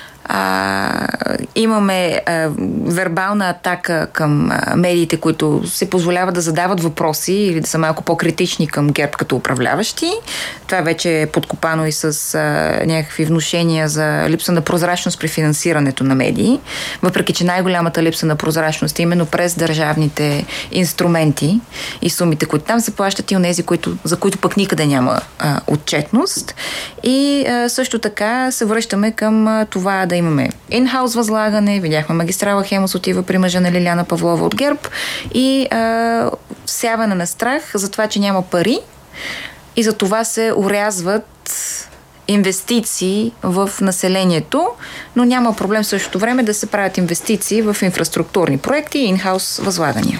А, имаме а, вербална атака към а, медиите, които се позволяват да задават въпроси или да са малко по-критични към ГЕРБ като управляващи. Това вече е подкопано и с а, някакви внушения за липса на прозрачност при финансирането на медии, въпреки че най-голямата липса на прозрачност е именно през държавните инструменти и сумите, които там се плащат и онези, които, за които пък никъде няма а, отчетност. И а, също така се връщаме към а, това да имаме in-house възлагане. Видяхме магистрала Хемус отива при мъжа на Лиляна Павлова от ГЕРБ и а, сяване на страх за това, че няма пари и за това се урязват инвестиции в населението, но няма проблем в същото време да се правят инвестиции в инфраструктурни проекти и in-house възлагания.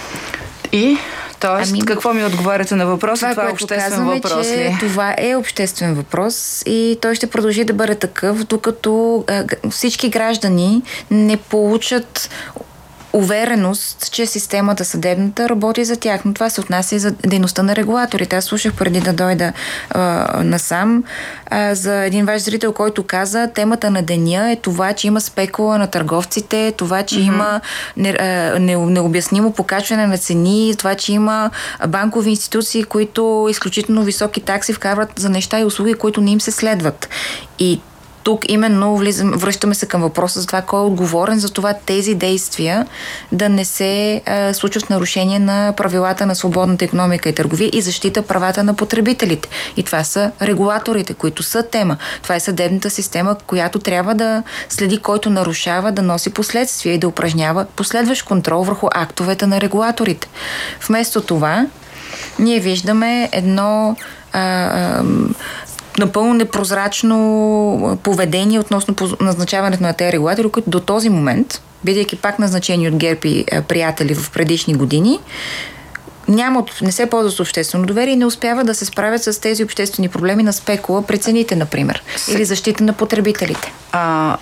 И Тоест, ами, какво ми отговаряте на въпроса? Това, това е обществен казваме, въпрос ли? Че това е обществен въпрос и той ще продължи да бъде такъв, докато а, всички граждани не получат увереност, че системата съдебната работи за тях. Но това се отнася и за дейността на регулаторите. Аз слушах преди да дойда а, насам а, за един ваш зрител, който каза, темата на деня е това, че има спекула на търговците, това, че mm-hmm. има не, а, не, необяснимо покачване на цени, това, че има банкови институции, които изключително високи такси вкарват за неща и услуги, които не им се следват. И тук именно влизам, връщаме се към въпроса за това, кой е отговорен за това тези действия да не се а, случват в нарушение на правилата на свободната икономика и търговия и защита правата на потребителите. И това са регулаторите, които са тема. Това е съдебната система, която трябва да следи който нарушава, да носи последствия и да упражнява последващ контрол върху актовете на регулаторите. Вместо това, ние виждаме едно а, а, напълно непрозрачно поведение относно назначаването на тези регулатори, които до този момент, бидейки пак назначени от ГЕРБ и приятели в предишни години, нямат, не се ползват с обществено доверие и не успяват да се справят с тези обществени проблеми на спекула при цените, например, или защита на потребителите. А,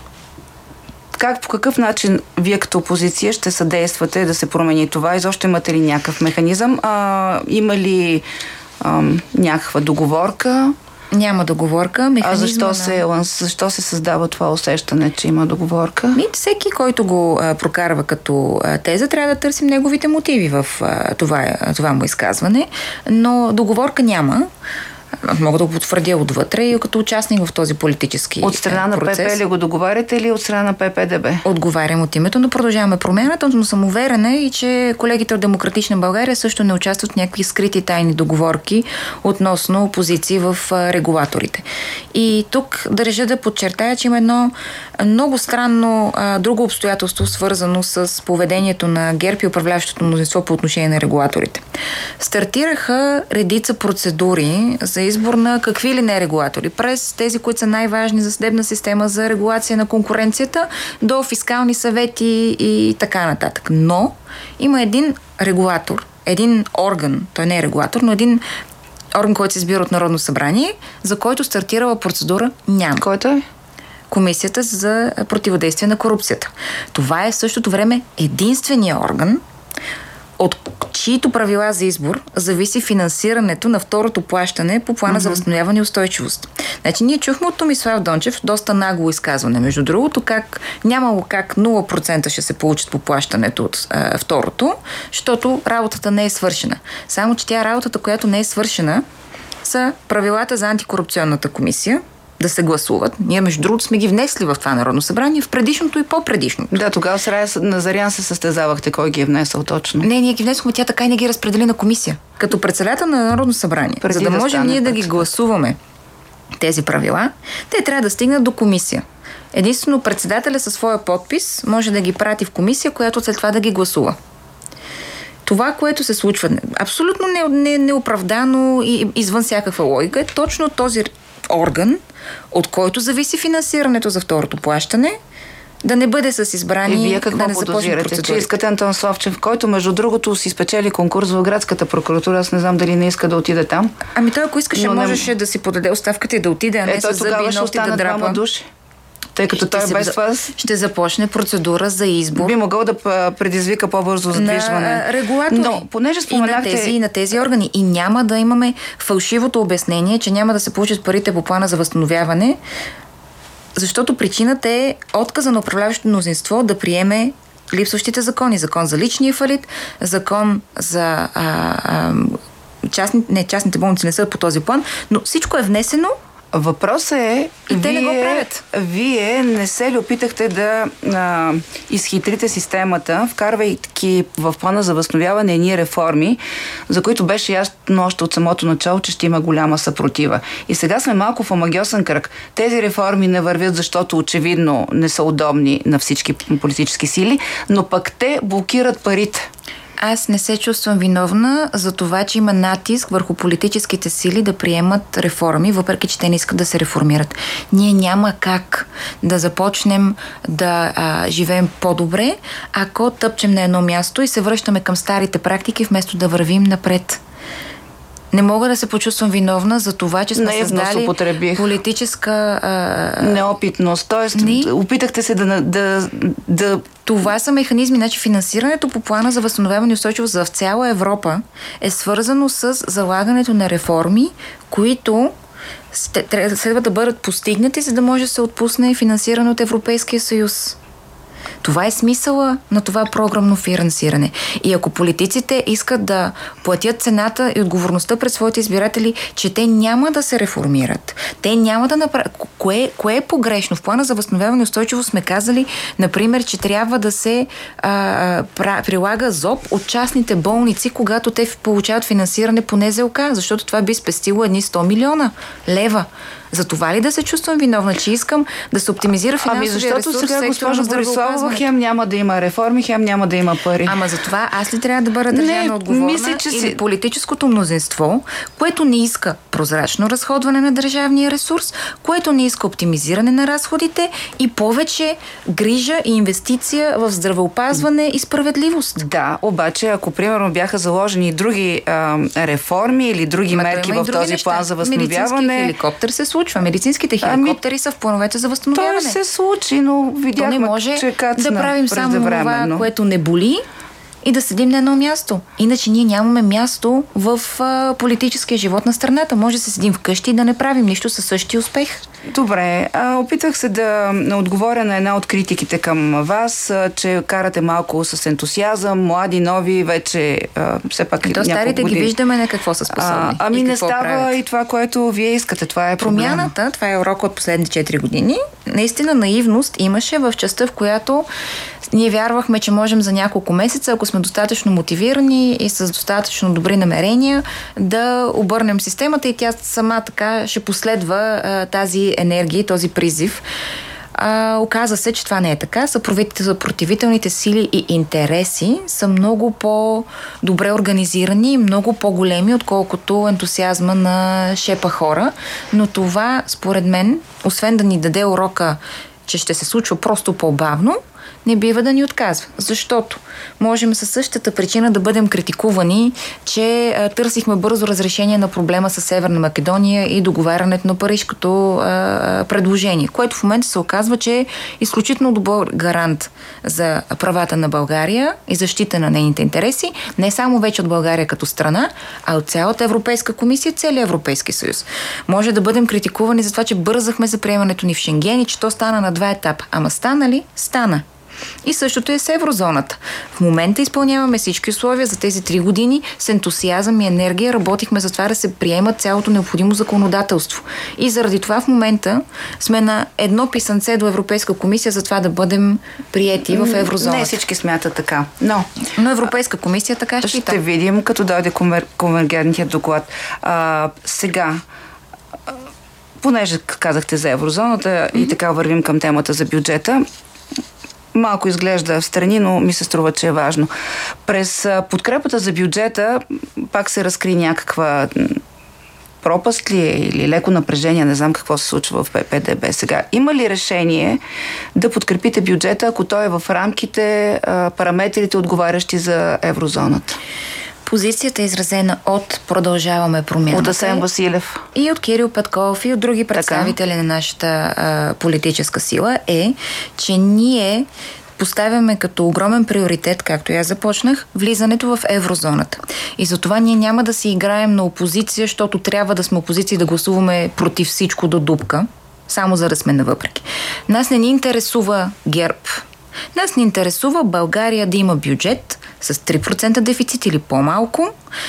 как, по какъв начин вие като опозиция ще съдействате да се промени това? Изобщо имате ли някакъв механизъм? А, има ли а, някаква договорка? Няма договорка. А защо, на... се, защо се създава това усещане, че има договорка? Ми, всеки, който го а, прокарва като а, теза, трябва да търсим неговите мотиви в а, това, това му изказване, но договорка няма. Мога да го потвърдя отвътре и като участник в този политически процес. От страна на ПП ли го договаряте или от страна на ППДБ? Отговарям от името, но продължаваме промяната, но съм уверена и че колегите от Демократична България също не участват в някакви скрити тайни договорки относно позиции в регулаторите. И тук държа да подчертая, че има едно много странно а, друго обстоятелство, свързано с поведението на ГЕРБ и управляващото мнозинство по отношение на регулаторите. Стартираха редица процедури за избор на какви ли не регулатори, през тези, които са най-важни за съдебна система, за регулация на конкуренцията, до фискални съвети и така нататък. Но има един регулатор, един орган, той не е регулатор, но един орган, който се избира от Народно събрание, за който стартирала процедура няма. Който е? Комисията за противодействие на корупцията. Това е в същото време единствения орган, от чието правила за избор зависи финансирането на второто плащане по плана mm-hmm. за възстановяване и устойчивост. Значи ние чухме от Томислав Дончев доста нагло изказване. Между другото, как нямало как нула процента ще се получат по плащането от а, второто, защото работата не е свършена. Само че тя работата, която не е свършена, са правилата за антикорупционната комисия, да се гласуват. Ние, между другото, сме ги внесли в това Народно събрание, в предишното и по-предишното. Да, тогава с Рая Назарян се състезавахте. Кой ги е внесъл точно? Не, ние ги внесохме, тя така и не ги разпредели на комисия. Като председател на Народно събрание. Преди за да, да можем ние да ги гласуваме тези правила, те трябва да стигнат до комисия. Единствено председателя със своя подпис може да ги прати в комисия, която след това да ги гласува. Това, което се случва, абсолютно неоправдано не, не и извън всякаква логика, е точно този орган, от който зависи финансирането за второто плащане, да не бъде с избрани, и вие какво да не започне процедури. Че искате Антон Славчев, който между другото си спечели конкурс в градската прокуратура, аз не знам дали не иска да отиде там. Ами той, ако искаше, но можеше не... да си подаде оставката и да отиде, а не е, с зъби и ногти да драпа. Души. Тъй като той без това ще започне процедура за избор. Би могъл да предизвика по-бързо задвижване. На регулатори. Но, понеже споменахте... И на, тези, и на тези органи. И няма да имаме фалшивото обяснение, че няма да се получат парите по плана за възстановяване, защото причината е отказа на управляващото мнозинство да приеме липсващите закони. Закон за личния фалит, закон за... А, а, частни, не, частните болници не са по този план, но всичко е внесено. Въпросът е, и вие, те не го правят. Вие не се ли опитахте да а, изхитрите системата, вкарвайки в плана за възстановяване едни реформи, за които беше ясно още от самото начало, че ще има голяма съпротива. И сега сме малко в омагьосан кръг. Тези реформи не вървят, защото очевидно не са удобни на всички политически сили, но пък те блокират парите. Аз не се чувствам виновна за това, че има натиск върху политическите сили да приемат реформи, въпреки че те не искат да се реформират. Ние няма как да започнем да а, живеем по-добре, ако тъпчем на едно място и се връщаме към старите практики, вместо да вървим напред. Не мога да се почувствам виновна за това, че сме Наивно създали употребих. политическа... А... неопитност. Тоест, не... опитахте се да, да, да... Това са механизми. Значи финансирането по плана за възстановяване и устойчивост в цяла Европа е свързано с залагането на реформи, които следва да бъдат постигнати, за да може да се отпусне финансиране от Европейския съюз. Това е смисъла на това програмно финансиране. И ако политиците искат да платят цената и отговорността пред своите избиратели, че те няма да се реформират, те няма да направят... Кое, кое е погрешно? В плана за възстановяване и устойчивост сме казали, например, че трябва да се а, а, прилага ЗОП от частните болници, когато те получават финансиране по Н З О К, защото това би спестило едни сто милиона лева. За това ли да се чувствам виновна, че искам да се оптимизира финансовия ресурс? Ами защото сега, госпожо Бориславова, хем няма да има реформи, хем няма да има пари. Ама за това аз ли трябва да бъда държавна отговорна? Мисля, че или си... политическото мнозинство, което не иска прозрачно разходване на държавния ресурс, което не иска оптимизиране на разходите и повече грижа и инвестиция в здравеопазване и справедливост. Да, обаче ако примерно бяха заложени други а, реформи или други Ма, мерки в този неща. План за възстановяване... Медицински хеликоптер се случва. Медицинските хеликоптери ами, са в плановете за възстановяване. Това се случи, но видяхме, не може че кацна да правим само това, което не боли и да седим на едно място. Иначе ние нямаме място в а, политическия живот на страната. Може да се седим вкъщи и да не правим нищо със същия успех. Добре, а, опитах се да отговоря на една от критиките към вас, а, че карате малко с ентусиазъм, млади, нови, вече а, все пак няколко години. старите ги виждаме на какво са способни. А, ами не става правят. И това, което вие искате. Това е проблема. Промяната, това е урок от последните четири години. Наистина наивност имаше в частта, в която ние вярвахме, че можем за няколко месеца, ако сме достатъчно мотивирани и с достатъчно добри намерения, да обърнем системата и тя сама така ще последва а, тази енергия, този призив. А, оказа се, че това не е така. Съпротивителните сили и интереси са много по-добре организирани и много по-големи, отколкото ентусиазма на шепа хора. Но това, според мен, освен да ни даде урока, че ще се случва просто по-бавно, не бива да ни отказва. Защото можем със същата причина да бъдем критикувани, че а, търсихме бързо разрешение на проблема с Северна Македония и договарянето на Парижкото а, предложение, което в момента се оказва, че е изключително добър гарант за правата на България и защита на нейните интереси, не само вече от България като страна, а от цялата Европейска комисия, целия Европейски съюз. Може да бъдем критикувани за това, че бързахме за приемането ни в Шенген и че то стана на два етапа. Ама стана ли? Стана. И същото е с еврозоната. В момента изпълняваме всички условия за тези три години. С ентусиазъм и енергия работихме за това да се приема цялото необходимо законодателство. И заради това в момента сме на едно писънце до Европейска комисия за това да бъдем приети в еврозоната. Не всички смятат така. Но, Но Европейска комисия така счита. Ще видим, като дойде конвер... конвергентният доклад. А, сега, понеже казахте за еврозоната mm-hmm. и така вървим към темата за бюджета, малко изглежда в страни, но ми се струва, че е важно. През подкрепата за бюджета пак се разкри някаква пропаст ли е или леко напрежение, не знам какво се случва в П П Д Б сега. Има ли решение да подкрепите бюджета, ако той е в рамките, параметрите, отговарящи за еврозоната? Позицията е изразена от Продължаваме промяната. От Асен Василев. И от Кирил Петков и от други представители така на нашата а, политическа сила е, че ние поставяме като огромен приоритет, както я започнах, влизането в еврозоната. И затова ние няма да си играем на опозиция, защото трябва да сме опозиция и да гласуваме против всичко до дупка, само за да сме навъпреки. Нас не ни интересува ГЕРБ. Нас ни интересува България да има бюджет с три процента дефицит или по-малко,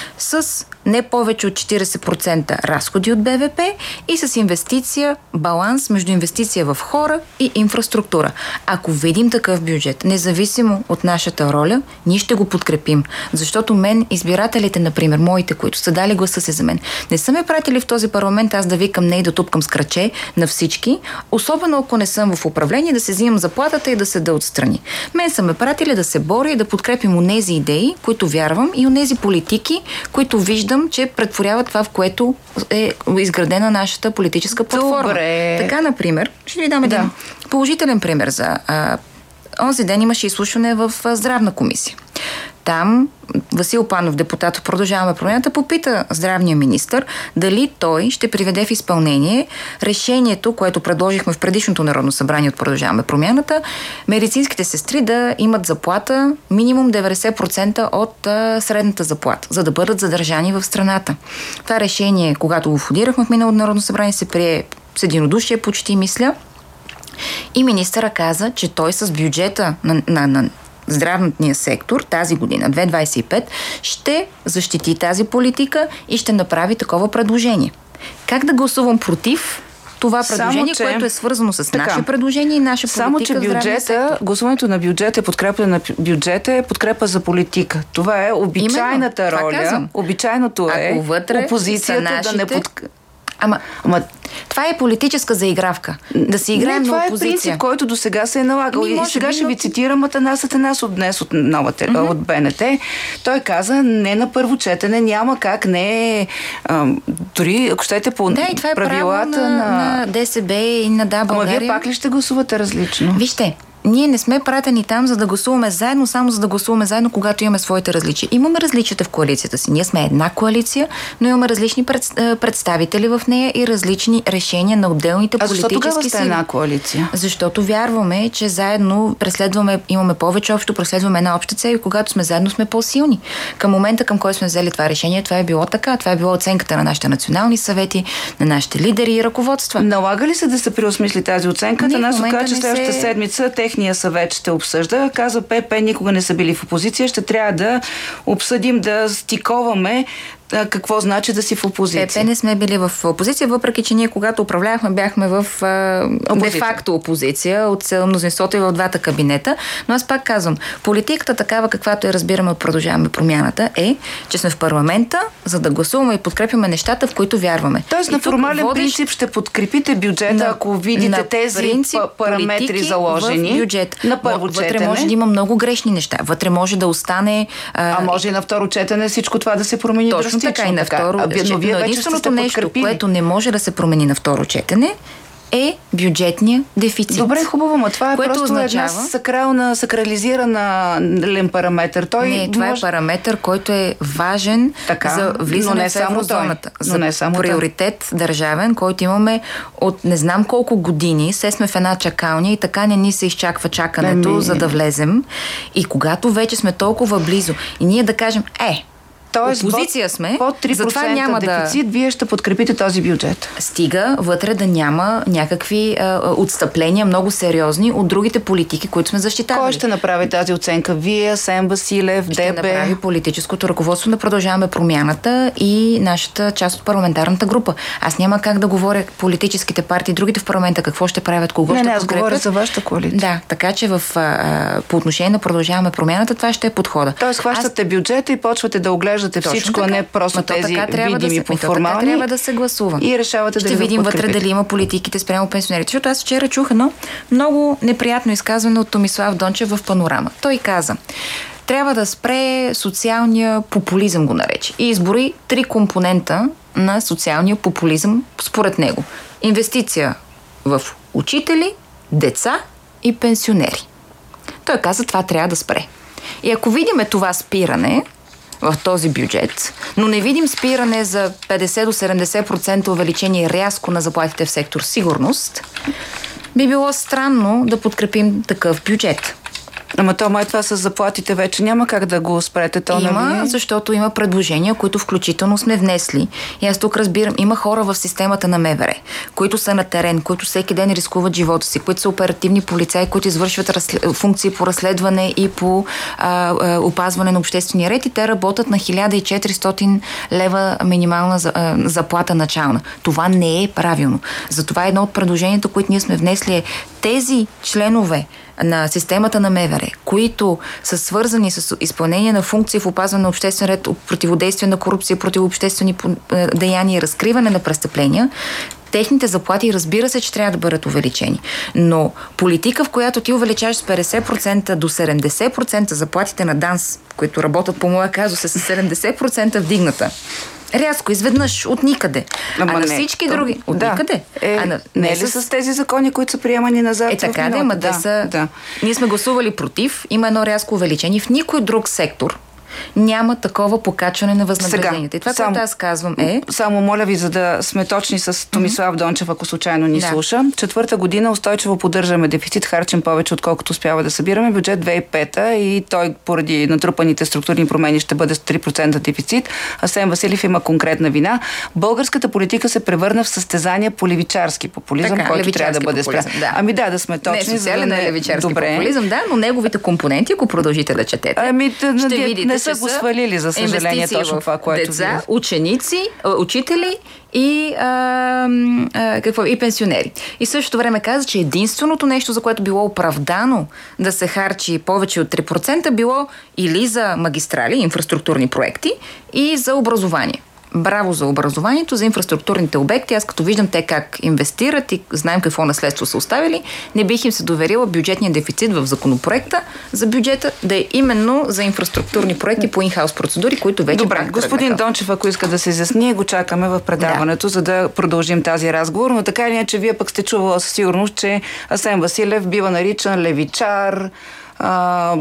с не повече от четирийсет процента разходи от Б В П и с инвестиция, баланс между инвестиция в хора и инфраструктура. Ако видим такъв бюджет, независимо от нашата роля, ние ще го подкрепим. Защото мен, избирателите, например, моите, които са дали гласа си за мен, не са ме пратили в този парламент аз да викам не и да тупкам с краче на всички, особено ако не съм в управление, да се взимам заплатата и да седа отстрани. Мен са ме пратили да се боря и да подкрепим онези идеи, които вярвам, и онези политики, които виждам, че претворяват това, в което е изградена нашата политическа платформа. Добре. Така, например, ще ви дам един да. положителен пример за... А, онзи ден имаше изслушване в Здравна комисия. Там Васил Панов, депутат от Продължаваме промяната, попита здравния министър дали той ще приведе в изпълнение решението, което предложихме в предишното Народно събрание от Продължаваме промяната, медицинските сестри да имат заплата минимум деветдесет процента от а, средната заплата, за да бъдат задържани в страната. Това решение, когато го входирахме в миналото Народно събрание, се прие с единодушие, почти мисля. И министъра каза, че той с бюджета на, на, на здравния сектор тази година, две хиляди двадесет и пета, ще защити тази политика и ще направи такова предложение. Как да гласувам против това предложение, само, че, което е свързано с така, наше предложение и наша политика? Само, че бюджета, гласуването на бюджета, подкрепа на бюджета е подкрепа за политика. Това е обичайната Именно, роля. Обичайното е опозицията да не подкрепа. Ама, ама това е политическа заигравка. Да си играем не, на опозиция. Това е принцип, който до сега се е налагал. И сега би, ще ви цитирам Атанас Атанасов днес от новата, mm-hmm. от Б Н Т. Той каза, не на първо четене, няма как, не е... Дори, ако щете по да, и това е правилата право на, на... на Д С Б и на Да, България. Ама вие пак ли ще гласувате различно? Вижте, ние не сме пратени там, за да гласуваме заедно, само за да гласуваме заедно, когато имаме своите различия. Имаме различията в коалицията си. Ние сме една коалиция, но имаме различни пред, представители в нея и различни решения на отделните а политически сили. А защо тогава сте една коалиция? Защото вярваме, че заедно преследваме, имаме повече общо, преследваме една обща цел и когато сме заедно, сме по-силни. Към момента, към който сме взели това решение, това е било така. Това е било оценката на нашите национални съвети, на нашите лидери и ръководства. Налага ли се да се преосмисли тази оценка? Нас оказа, че следващата се... седмица техния съвет ще обсъжда. Казва П П, никога не са били в опозиция. Ще трябва да обсъдим, да стиковаме какво значи да си в опозиция. П П не сме били в опозиция, въпреки че ние, когато управлявахме, бяхме в де-факто опозиция от мнозинството и в двата кабинета. Но аз пак казвам, политиката такава, каквато я разбираме от Продължаваме промяната, е, че сме в парламента, за да гласуваме и подкрепяме нещата, в които вярваме. Тоест на формален водещ... принцип ще подкрепите бюджета, на, ако видите тези принцип, параметри заложени в бюджет. На първо четене. Вътре може да има много грешни неща. Вътре може да остане... А, а може и на второ четене всичко това да се промени. Точно така и на второ. А, но но единственото нещо, което не може да се промени на второ четене, е бюджетния дефицит. Добре, хубаво, но това е което просто означава... една сакрална, сакрализирана параметър. Той не, това може... е параметър, който е важен така, за влизане в еврозоната. За не само приоритет той. Държавен, който имаме от не знам колко години. Се сме в една чакалня и така не ни се изчаква чакането, Еми... за да влезем. И когато вече сме толкова близо и ние да кажем, е, Тоест, опозиция сме, под три процента затова няма дефицит, да... вие ще подкрепите този бюджет. Стига вътре да няма някакви а, отстъпления много сериозни от другите политики, които сме защитавали. Кой ще направи тази оценка? Вие, Асен Василев, ДБ? Ще направи политическото ръководство на Продължаваме промяната и нашата част от парламентарната група. Аз няма как да говоря политическите партии, другите в парламента какво ще правят, кого не, ще не, подкрепят. аз говоря за вашата коалиция. Да, така че в, а, по отношение на Продължаваме промяната, това ще е подхода. Тоест хващате аз... бюджета и почвате да оглеждате точно всичко, така. а не просто Ма тези видими да се, по формални. Така трябва да се гласува. И решавате ще да видим подкрепите. Вътре дали има политиките спрямо пенсионерите. Защото аз вчера чух едно много неприятно изказване от Томислав Дончев в Панорама. Той каза: трябва да спре социалния популизъм, го нарече. И избори три компонента на социалния популизъм според него. Инвестиция в учители, деца и пенсионери. Той каза, това трябва да спре. И ако видиме това спиране в този бюджет, но не видим спиране за петдесет до седемдесет процента увеличение рязко на заплатите в сектор сигурност, би било странно да подкрепим такъв бюджет. Ама то май това с заплатите вече няма как да го спрете. То, има, нали? Защото има предложения, които включително сме внесли. И аз тук разбирам, има хора в системата на МВР, които са на терен, които всеки ден рискуват живота си, които са оперативни полицаи, които извършват разслед... функции по разследване и по а, а, опазване на обществения ред, и те работят на хиляда и четиристотин лева минимална за, а, заплата начална. Това не е правилно. Затова едно от предложенията, които ние сме внесли, е тези членове на системата на МВР, които са свързани с изпълнение на функции в опазване на обществен ред, противодействие на корупция, противообществени деяния и разкриване на престъпления, техните заплати, разбира се, че трябва да бъдат увеличени. Но политика, в която ти увеличаваш с петдесет процента до седемдесет процента заплатите на ДАНС, които работят по моя казус, е с седемдесет процента вдигната, рязко, изведнъж, от никъде. Ама а на не, всички то... други... От да. никъде. Е, а на... Не е ли с... с тези закони, които са приемани назад? Е, така да, ама да, са... Да. Ние сме гласували против, има едно рязко увеличение. В никой друг сектор няма такова покачване на възнагражденията. И това, само, което аз казвам е... Само моля ви, за да сме точни с Томислав mm-hmm. Дончев, ако случайно ни да. слуша. Четвърта година устойчиво поддържаме дефицит, харчим повече, отколкото успява да събираме. Бюджет две хиляди и пета и той поради натрупаните структурни промени ще бъде с три процента дефицит. Асен Василев има конкретна вина. Българската политика се превърна в състезание по левичарски популизъм, така, който трябва да бъде спрян. Да. Ами да, да сме точни. Не социален, да не... левичарски Добре. популизъм, да, но неговите компоненти, ако продължите да четете, ами, ще видите, не са го свалили, за съжаление, точно това, което деца, вие. ученици, учители и, а, а, какво, и пенсионери. И същото време каза, че единственото нещо, за което било оправдано да се харчи повече от три процента, било или за магистрали, инфраструктурни проекти, и за образование. Браво за образованието, за инфраструктурните обекти. Аз като виждам те как инвестират и знаем какво наследство са оставили, не бих им се доверила бюджетния дефицит в законопроекта за бюджета да е именно за инфраструктурни проекти по инхаус процедури, които вече Добре, господин тръгнаха. Дончев, ако иска да се изясни, го чакаме в предаването, да. за да продължим тази разговор, но така или иначе вие пък сте чувала със сигурност, че Асен Василев бива наричан левичар, а,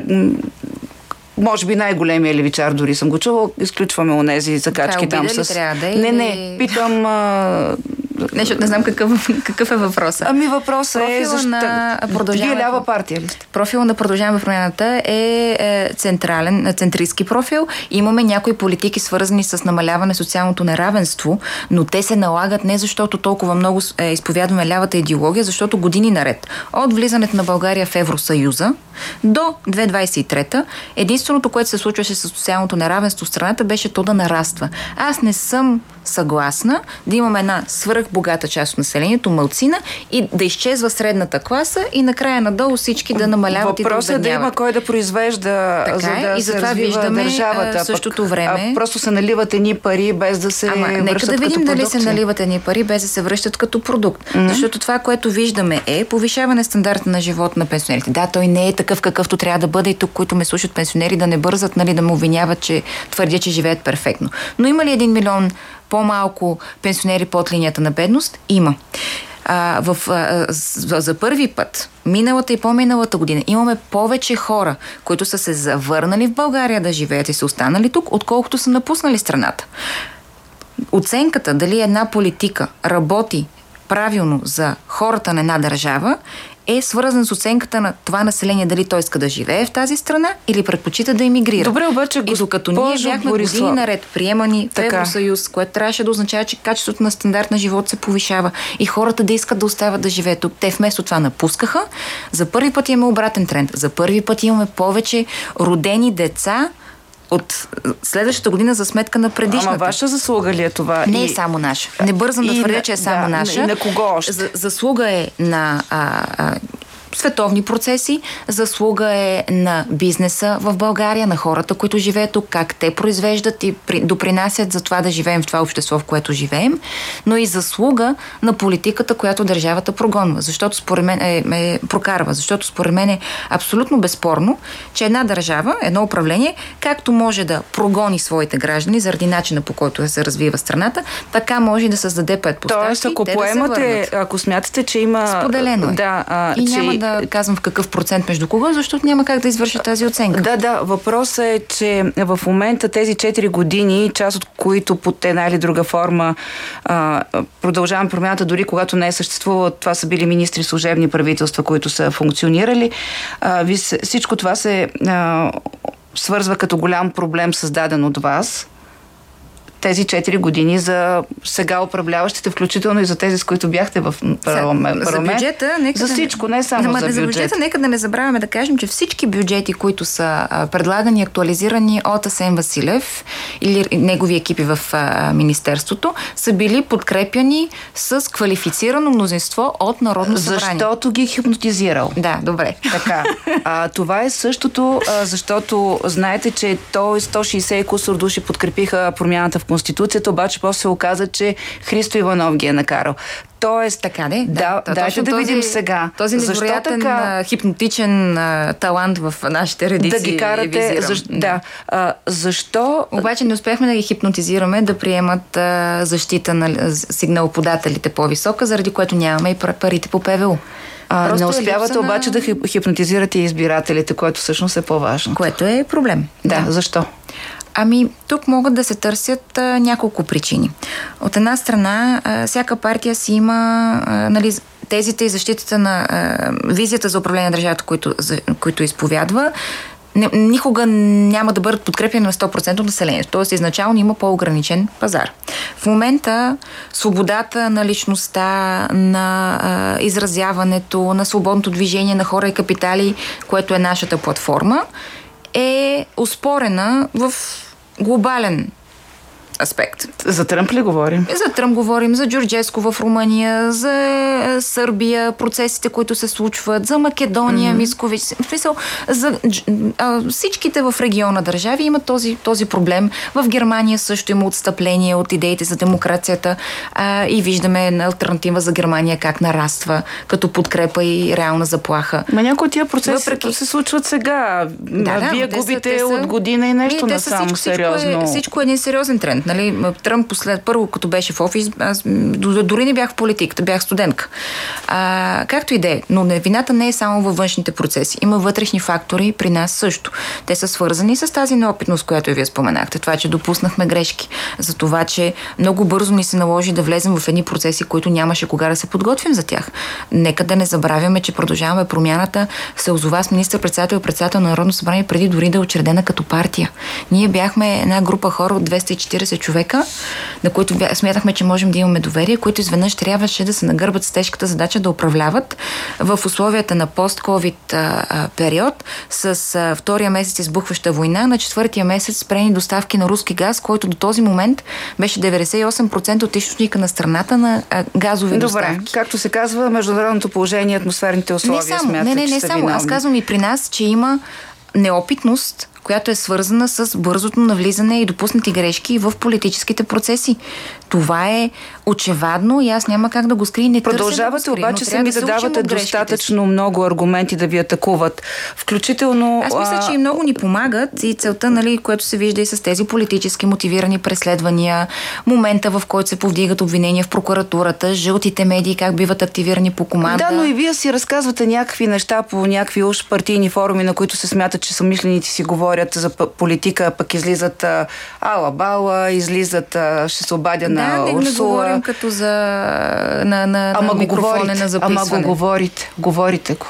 може би най-големия левичар, дори съм го чувал. Изключваме онези закачки там с... Да е, не, не, питам... А... Не, защото не знам какъв, какъв е въпросът. Ами въпросът е... Защо... На Вие лява партия ли сте? Профила на Продължаваме промяната е, е централен, центристски профил. Имаме някои политики, свързани с намаляване социалното неравенство, но те се налагат не защото толкова много е, изповядваме лявата идеология, защото години наред. От влизането на България в Евросъюза до две хиляди двадесет и трета единственото, което се случваше с социалното неравенство в страната, беше то да нараства. Аз не съм съгласна да имаме една свръхбогата част от населението, малцина, и да изчезва средната класа и накрая надолу всички да намаляват. Въпросът и да е да има кой да произвежда, така, за да и се развива държавата. В същото пък, време... А просто се наливат едни пари без да се Ама, връщат нека да видим като дали се наливат едни пари без да се връщат като продукт. Mm-hmm. Защото това, което виждаме, е повишаване стандарта на живот на пенсионерите. Да, той не е такъв, какъвто трябва да бъде, и тук, които ме слушат пенсионери, да не бързат, нали, да му обвиняват, че твърдят, че живеят перфектно. Но има ли един милион по-малко пенсионери под линията на бедност? Има. А, в, а, за, за първи път, миналата и по-миналата година, имаме повече хора, които са се завърнали в България да живеят и са останали тук, отколкото са напуснали страната. Оценката дали една политика работи правилно за хората на една държава е свързан с оценката на това население, дали той иска да живее в тази страна или предпочита да емигрира. Добре, обаче, и докато ние бяхме Борислав... години наред приемани в Евросъюз, което трябваше да означава, че качеството на стандарт на живот се повишава и хората да искат да остават да живеят тук. Те вместо това напускаха. За първи път имаме обратен тренд. За първи път имаме повече родени деца от следващата година за сметка на предишната. Ама ваша заслуга ли е това? Не и... е само наша. Не бързам да твърдя, че е само да, наша. И на кого още? За, заслуга е на а, а, световни процеси, заслуга е на бизнеса в България, на хората, които живеят тук, как те произвеждат и при, допринасят за това да живеем в това общество, в което живеем, но и заслуга на политиката, която държавата прогонва, защото според мен е, е, прокарва, защото според мен е абсолютно безспорно, че една държава, едно управление, както може да прогони своите граждани заради начина, по който се развива страната, така може да създаде предпоставки. Тоест, ако те поемате, да ако смятате, че има... Споделено е. Да, а, и че... няма да казвам в какъв процент между кого, защото няма как да извърши тази оценка. Да, да. Въпросът е, че в момента тези четири години, част от които под една или друга форма а, продължавам промяната, дори когато не е съществувало, това са били министри, служебни правителства, които са функционирали. А, ви, всичко това се а, свързва като голям проблем, създаден от вас. Тези четири години за сега управляващите, включително и за тези, с които бяхте в парламент. За бюджета, нека за всичко, не само да, за бюджета. За бюджета, нека да не забравяме да кажем, че всички бюджети, които са предлагани, актуализирани от Асен Василев или негови екипи в а, Министерството, са били подкрепяни с квалифицирано мнозинство от Народно събрание. Защото ги хипнотизирал. Да, добре. Така. А, това е същото, а, защото знаете, че то сто шейсет и кусор души подкрепиха промяната в Конституцията, обаче после се оказа, че Христо Иванов ги е накарал. Тоест, така не? Да, да дайте да този, видим сега. Този невероятен така, хипнотичен а, талант в нашите редици. Да ги карате. Защ, да. А, защо? Обаче не успяхме да ги хипнотизираме да приемат а, защита на сигналоподателите по-висока, заради което нямаме и парите по П В У. А, не успявате на... обаче да хипнотизирате избирателите, което всъщност е по-важно. Което е проблем. Да, да. Защо? Ами, тук могат да се търсят а, няколко причини. От една страна, а, всяка партия си има а, нали, тезите и защитата на а, визията за управление на държавата, които, за, които изповядва, не, никога няма да бъдат подкрепени на сто процента от населението. Тоест, изначално има по-ограничен пазар. В момента свободата на личността, на а, изразяването, на свободното движение на хора и капитали, което е нашата платформа, е оспорена в глобален аспект. За Тръмп ли говорим? За Тръмп говорим, за Джорджеско в Румъния, за Сърбия, процесите, които се случват, за Македония, mm-hmm. Мискович. В смисъл, за а, всичките в региона държави имат този, този проблем. В Германия също има отстъпление от идеите за демокрацията а, и виждаме алтернатива за Германия как нараства като подкрепа и реална заплаха. Ма някои от тия процеси Въпреки... се случват сега. Да, да, Вие губите са, от година и нещо насам сериозно. Всичко е, всичко е един сериозен тренд. Нали, Тръмп послед, първо, като беше в офис, аз дори не бях в политиката, бях студентка. А, както и да е, но вината не е само във външните процеси. Има вътрешни фактори при нас също. Те са свързани с тази неопитност, която и вие споменахте. Това, че допуснахме грешки. За това, че много бързо ни се наложи да влезем в едни процеси, които нямаше кога да се подготвим за тях. Нека да не забравяме, че Продължаваме промяната се озова с министър-председател и председател на Народно събрание преди дори да е учредена като партия. Ние бяхме една група хора от двеста и четирийсет човека, на които смятахме, че можем да имаме доверие, които изведнъж трябваше да се нагърбат с тежката задача да управляват в условията на пост-ковид а, а, период с а, втория месец избухваща война, на четвъртия месец спрени доставки на руски газ, който до този момент беше деветдесет и осем процента от източника на страната на а, газови Добре, доставки. Добре, както се казва, международното положение, атмосферните условия, не само, смятате, не, не, не че само. виновни. Аз казвам и при нас, че има неопитност, която е свързана с бързото навлизане и допуснати грешки в политическите процеси. Това е очевадно и аз няма как да го скрия. Не Продължавате да обаче скрия, сами да, да давате достатъчно много аргументи да ви атакуват. Включително... Аз мисля, че и много ни помагат и целта, нали, което се вижда и с тези политически мотивирани преследвания, момента, в който се повдигат обвинения в прокуратурата, жълтите медии, как биват активирани по команда. Да, но и вие си разказвате някакви неща по някакви уж партийни форуми, на които се смятат, че съмишленици си говорят за политика, пък излизат ала-бала, излизат ще се обадя на да, Урсула. Да, не говорим като за на, на, ама на микрофоне на записване. Ама го говорите, говорите го.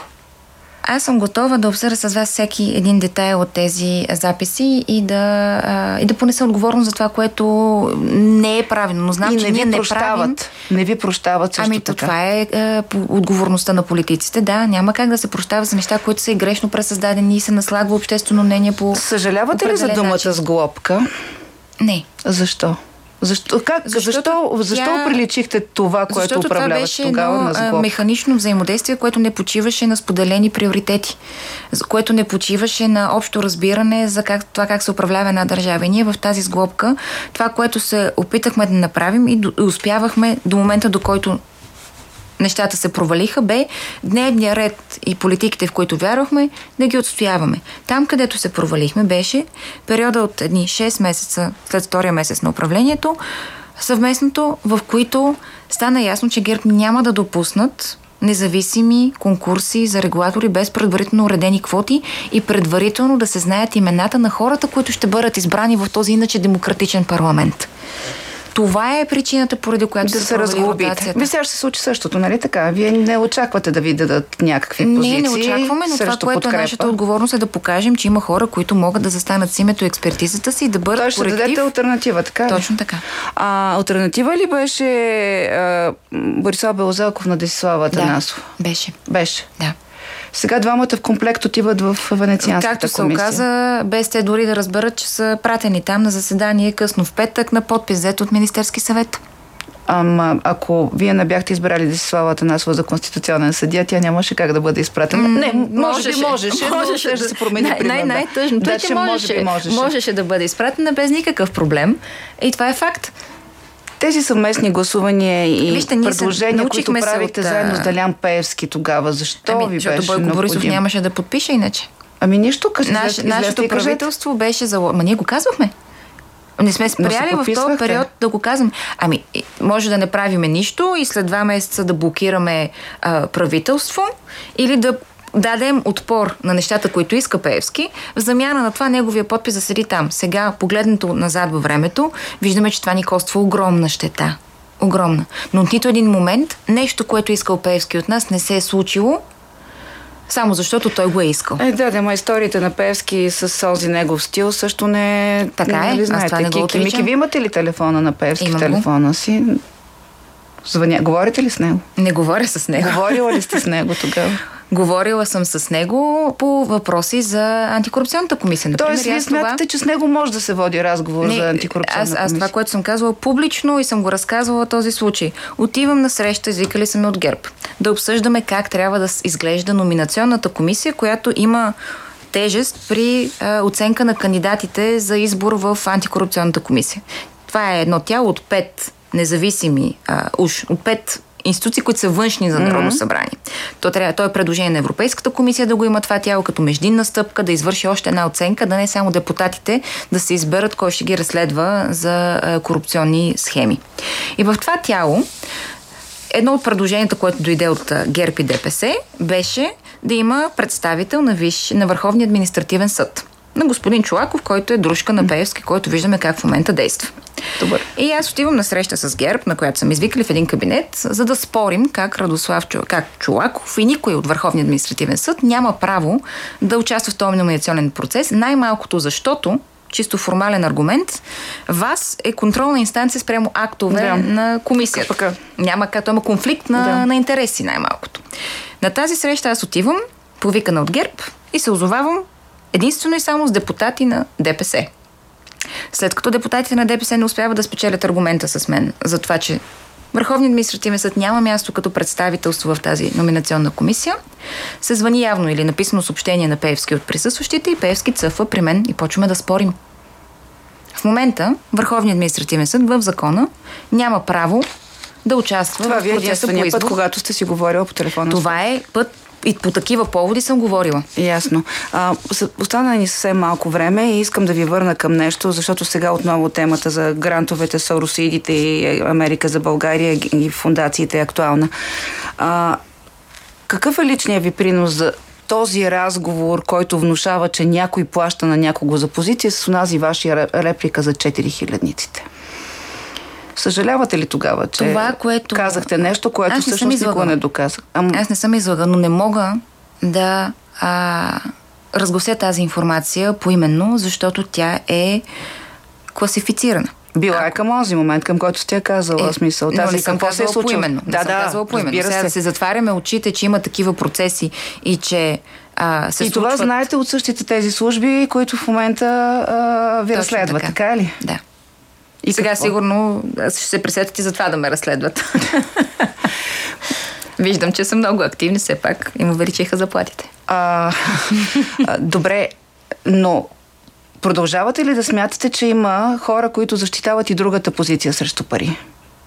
Аз съм готова да обсъдя с вас всеки един детайл от тези записи и да, а, и да понеса отговорност за това, което не е правилно. Но знам, и че не ние ви не прощават. правим. Не ви прощават също ами, така. Това е, е отговорността на политиците. Да, няма как да се прощава за неща, които са и грешно пресъздадени и се наслагва обществено мнение по Съжалявате ли за думата начин? Сглобка? Не. Защо? Защо, как, защо, защо тя... приличихте това, което управляваше тогава на сглобка? Механично взаимодействие, което не почиваше на споделени приоритети, което не почиваше на общо разбиране за как, това как се управлява една държава. И ние в тази сглобка, това, което се опитахме да направим и, до, и успявахме до момента, до който нещата се провалиха, бе дневния ред и политиките, в които вярвахме, да ги отстояваме. Там, където се провалихме, беше периода от едни шест месеца след втория месец на управлението, съвместното, в които стана ясно, че ГЕРБ няма да допуснат независими конкурси за регулатори без предварително уредени квоти и предварително да се знаят имената на хората, които ще бъдат избрани в този иначе демократичен парламент. Това е причината, поради която да се, се разглобите. Вие сега ще се случи същото, нали така? Вие не очаквате да ви дадат някакви позиции. Не, не очакваме, но това, което подкрепа. Е нашата отговорност е да покажем, че има хора, които могат да застанат с името и експертизата си и да бъдат коректив. Той ще дадете алтернатива, така ли? Точно така. А, алтернатива ли беше а, Борислав Белозелков на Десислава Атанасов? Да, беше. Беше? Да. Сега двамата в комплект отиват в Венецианската Както се комисия. оказа, без те дори да разберат, че са пратени там на заседание късно в петък на подпис, взет от Министерски съвет. Ама ако вие не бяхте избрали Десислава Атанасова за конституционен съдия, тя нямаше как да бъде изпратена. М- не, може би можеше, можеше но да се промени най- най- най-тъжното е, че можеше, може можеше. можеше да бъде изпратена без никакъв проблем. И това е факт. Тези съвместни гласувания и Вижте, предложения, които правите от... заедно с Делян Пеевски тогава, защо ами, ви беше необходим? Защото Бойко Борисов нямаше да подпише иначе. Ами нищо, къде Наш, нашето правителство беше за... Ма ние го казвахме. Не сме спряли в този период да го казвам. Ами, може да не правиме нищо и след два месеца да блокираме а, правителство или да дадем отпор на нещата, които иска Пеевски, в замяна на това неговия подпис да седи там. Сега, погледнато назад във времето, виждаме, че това ни коства огромна щета. Огромна. Но от нито един момент нещо, което искал Пеевски от нас, не се е случило, само защото той го е искал. Е, да, да, ма историите на Пеевски с този негов стил също не... Така е, нали, знаете, аз това не го отричам. Мики, вие имате ли телефона на Пеевски в телефона си? Звъня. Говорите ли с него? Не говоря с него. Говорила ли сте с него тогава? Говорила съм с него по въпроси за антикорупционната комисия. Например, Тоест, вие смятате, това... че с него може да се води разговор не, за антикорупционната аз, аз комисия? това, което съм казвала публично и съм го разказвала този случай. Отивам на среща, извикали са ме от ГЕРБ, да обсъждаме как трябва да изглежда номинационната комисия, която има тежест при а, оценка на кандидатите за избор в антикорупционната комисия. Това е едно тяло от пет независими, а, уж от пет институции, които са външни за Народно събрание. То, трябва, то е предложение на Европейската комисия да го има това тяло като междинна стъпка, да извърши още една оценка, да не само депутатите да се изберат кой ще ги разследва за а, корупционни схеми. И в това тяло едно от предложенията, което дойде от ГЕРБ и ДПС, беше да има представител на, виш, на Върховния административен съд. На господин Чолаков, който е дружка на Пеевски, който виждаме как в момента действа. Добър. И аз отивам на среща с ГЕРБ, на която съм извикали в един кабинет, за да спорим как Радослав как Чолаков и никой от Върховния административен съд няма право да участва в този номинационен процес, най-малкото защото, чисто формален аргумент, ВАС е контролна инстанция спрямо актове да. на комисията. Пъка. Няма като има конфликт на, да. на интереси най-малкото. На тази среща аз отивам, повикана от ГЕРБ и се озовавам единствено и само с депутати на ДПС. След като депутатите на ДПС не успяват да спечелят аргумента с мен за това, че Върховният административен съд няма място като представителство в тази номинационна комисия, се звъни явно или написано съобщение на Пеевски от присъстващите и Пеевски цъфва при мен и почваме да спорим. В момента Върховният административен съд в закона няма право да участва това в процеса по избор. Път, когато сте си говорила по телефона. Това е път и по такива поводи съм говорила. Ясно. А, остана ни съвсем малко време и искам да ви върна към нещо, защото сега отново темата за грантовете, соросоидите и Америка за България и фондациите е актуална. А, какъв е личният ви принос за този разговор, който внушава, че някой плаща на някого за позиция с онази вашия реплика за четири хилядниците? Съжалявате ли тогава, че това, което... казахте нещо, което всъщност никога не доказах? Ам... Аз не съм излага, но не мога да а, разглася тази информация поименно, защото тя е класифицирана. Била е към онзи момент, към който сте казала, е, смисъл. Тази, но не съм казала се поименно. Да, не съм да, казала поименно. Сега да се затваряме очите, че има такива процеси и че а, се И случват... това знаете от същите тези служби, които в момента а, ви Точно разследват, така. така ли? Да. И сега какво? Сигурно ще се пресетят и за това да ме разследват. Виждам, че са много активни, все пак им увеличиха заплатите. А, добре, но продължавате ли да смятате, че има хора, които защитават и другата позиция срещу пари?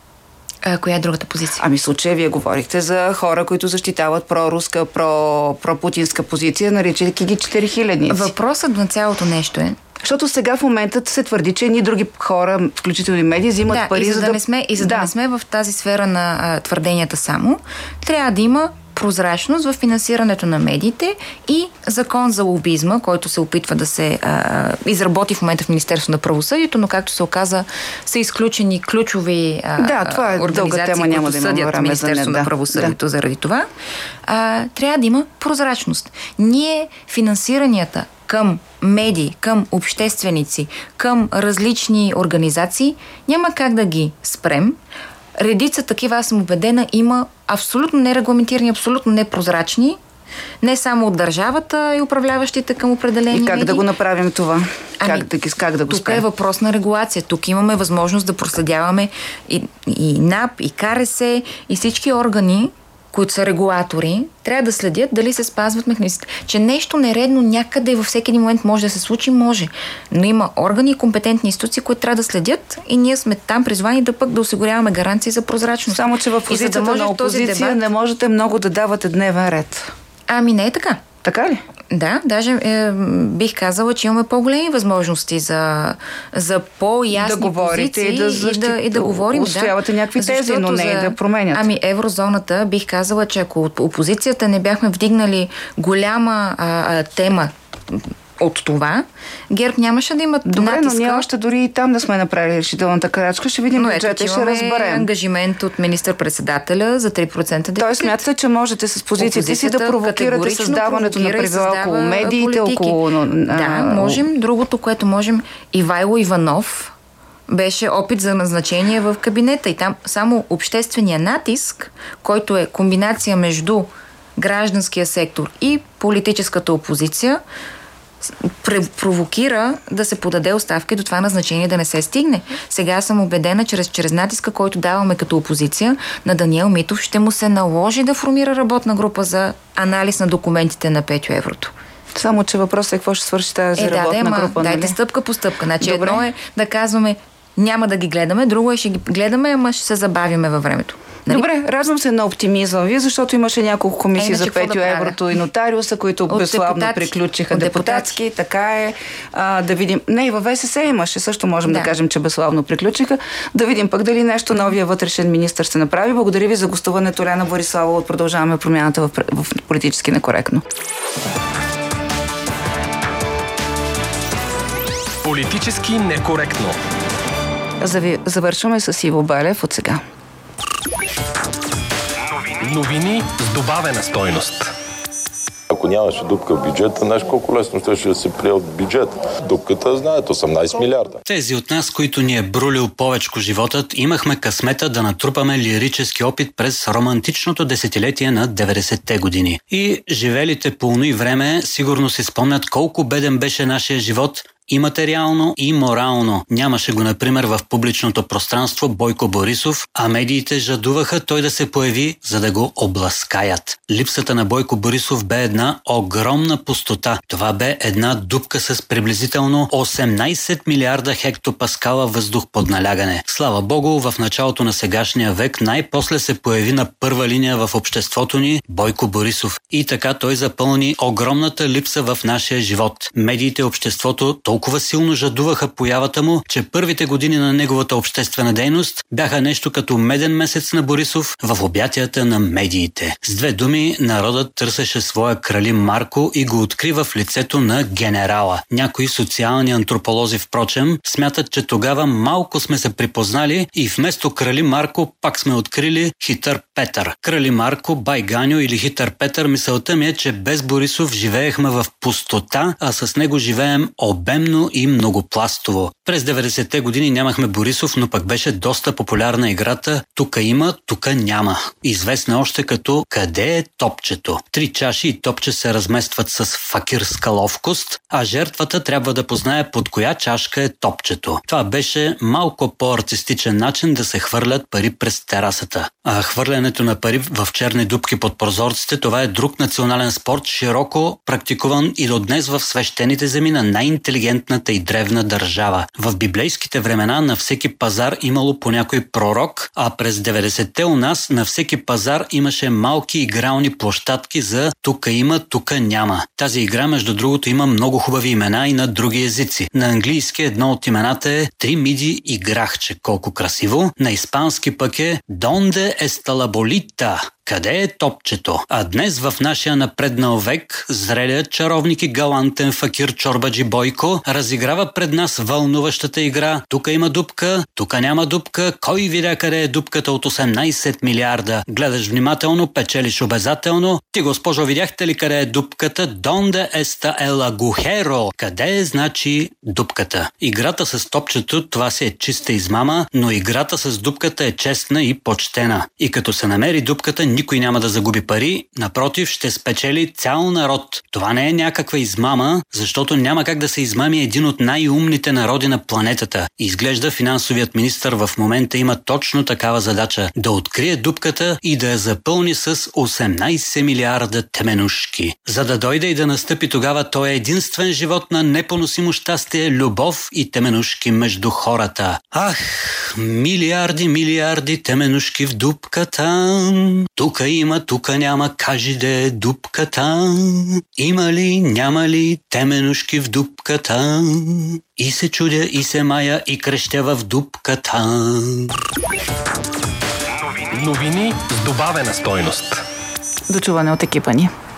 А, коя е другата позиция? Ами в случая вие говорихте за хора, които защитават проруска, про, пропутинска позиция, наричайки ги четирихилядници. Въпросът на цялото нещо е, защото сега в момента се твърди, че едни други хора, включително и медии, взимат да, пари, и за да, да не сме, и за да. да не сме в тази сфера на а, твърденията само, трябва да има прозрачност в финансирането на медиите и закон за лобизма, който се опитва да се а, изработи в момента в Министерството на правосъдието, но както се оказа, са изключени ключови а, да, това е организации, тема, няма които да съдят Министерството да. на правосъдието да. заради това. А, трябва да има прозрачност. Ние финансиранията към медии, към общественици, към различни организации, няма как да ги спрем. Редица такива, аз съм убедена, има абсолютно нерегламентирани, абсолютно непрозрачни, не само от държавата и управляващите към определени И как медии. да го направим това? Ами, как, да, как да го тук спрем? е въпрос на регулация. Тук имаме възможност да проследяваме и, и НАП, и КРС, и всички органи, които са регулатори, трябва да следят дали се спазват механизмите. Че нещо нередно някъде във всеки един момент може да се случи, може. Но има органи и компетентни институции, които трябва да следят и ние сме там призвани да пък да осигуряваме гаранции за прозрачност. Само, че в позицията да на опозиция дебат... не можете много да давате дневен ред. Ами не е така. Така ли? Да, даже е, бих казала, че имаме по-големи възможности за, за по-ясни да говорите позиции и да, защит... и да, и да говорим. Устоявате да. някакви тези, но не за... да променят. Ами еврозоната, бих казала, че ако от опозицията не бяхме вдигнали голяма а, а, тема от това, ГЕРБ нямаше да имат Добре, натиска. но ние още дори и там да сме направили решителната крачка. Ще видим бюджета и ще разберем. Ангажимент от министър-председателя за три процента дефицит. Той смятате, че можете с позициите си да провокирате създаването на правила около медиите, политики. около... Да, можем. Другото, което можем, Ивайло Иванов беше опит за назначение в кабинета и там само обществения натиск, който е комбинация между гражданския сектор и политическата опозиция, провокира да се подаде оставка и до това назначение да не се стигне. Сега съм убедена, чрез, чрез натиска, който даваме като опозиция на Даниел Митов, ще му се наложи да формира работна група за анализ на документите на Петю Еврото. Само, че въпросът е какво ще свърши тази е, работна да, да, група. Дайте нали? стъпка по стъпка. Значи Добре. Едно е да казваме няма да ги гледаме, друго е ще ги гледаме, ама ще се забавиме във времето. Нали? Добре, радвам се на оптимизъм ви, защото имаше няколко комисии е, за Петю да Еврото и нотариуса, които безславно приключиха депутатски. депутатски. Така е. А, да видим. Не, и във ВСС имаше, също можем да, да кажем, че безславно приключиха. Да видим пък дали нещо новия вътрешен министър ще направи. Благодаря ви за гостуването, Лена Бориславова. От Продължаваме промяната в, в политически некоректно. Политически некоректно. Завършваме с Иво Балев от сега. Новини с добавена стойност. Ако нямаше дупка в бюджета, знаеш колко лесно ще да се прие от бюджета. Дупката, знаете, осемнайсет милиарда. Тези от нас, които ни е брулил повечко животът, имахме късмета да натрупаме лирически опит през романтичното десетилетие на деветдесетте години. И живелите по оной време сигурно си спомнят колко беден беше нашия живот и материално, и морално. Нямаше го, например, в публичното пространство Бойко Борисов, а медиите жадуваха той да се появи, за да го обласкаят. Липсата на Бойко Борисов бе една огромна пустота. Това бе една дупка с приблизително осемнайсет милиарда хектопаскала въздух под налягане. Слава Богу, в началото на сегашния век най-после се появи на първа линия в обществото ни Бойко Борисов. И така той запълни огромната липса в нашия живот. Медиите, обществото толкова толкова силно жадуваха появата му, че първите години на неговата обществена дейност бяха нещо като меден месец на Борисов в обятията на медиите. С две думи, народът търсеше своя крали Марко и го открива в лицето на генерала. Някои социални антрополози, впрочем, смятат, че тогава малко сме се припознали и вместо крали Марко пак сме открили хитър Петър. Крали Марко, Байганьо или хитър Петър, мисълта ми е, че без Борисов живеехме в пустота, а с него живеем обемно и многопластово. През деветдесетте години нямахме Борисов, но пък беше доста популярна играта "Тука има, тука няма", известна още като "Къде е топчето?". Три чаши и топче се разместват с факирска ловкост, а жертвата трябва да познае под коя чашка е топчето. Това беше малко по-артистичен начин да се хвърлят пари през терасата. А хвърлянето на пари в черни дупки под прозорците, това е друг национален спорт, широко практикуван и до днес в свещените земи на най-интелигентната и древна държава. В библейските времена на всеки пазар имало по някой пророк, а през деветдесетте у нас на всеки пазар имаше малки игрални площадки за "Тука има, тука няма". Тази игра, между другото, има много хубави имена и на други езици. На английски едно от имената е "Три миди играхче", колко красиво. На испански пък е "Донде еста ла болита", къде е топчето? А днес в нашия напреднал век зрелият чаровник и галантен факир чорбаджи Бойко разиграва пред нас вълнуващата игра "Тука има дупка, тука няма дупка, кой видя къде е дупката от осемнайсет милиарда. Гледаш внимателно, печелиш обязателно. Ти, госпожо, видяхте ли къде е дупката? Донде еста ел агухеро? Къде е, значи, дупката? Играта с топчето, това си е чиста измама, но играта с дупката е честна и почтена. И като се намери дупката, никой няма да загуби пари, напротив, ще спечели цял народ. Това не е някаква измама, защото няма как да се измами един от най-умните народи на планетата. Изглежда финансовият министър в момента има точно такава задача – да открие дупката и да я запълни с осемнайсет милиарда теменушки. За да дойде и да настъпи тогава, той е единствен живот на непоносимо щастие, любов и теменушки между хората. Ах, милиарди, милиарди теменушки в дупката. Тука има, тука няма, кажи де е дупката. Има ли, няма ли теменушки в дупката? И се чудя, и се мая, и крещя в дупката. Новини с добавена стойност. До чуване от екипа ни.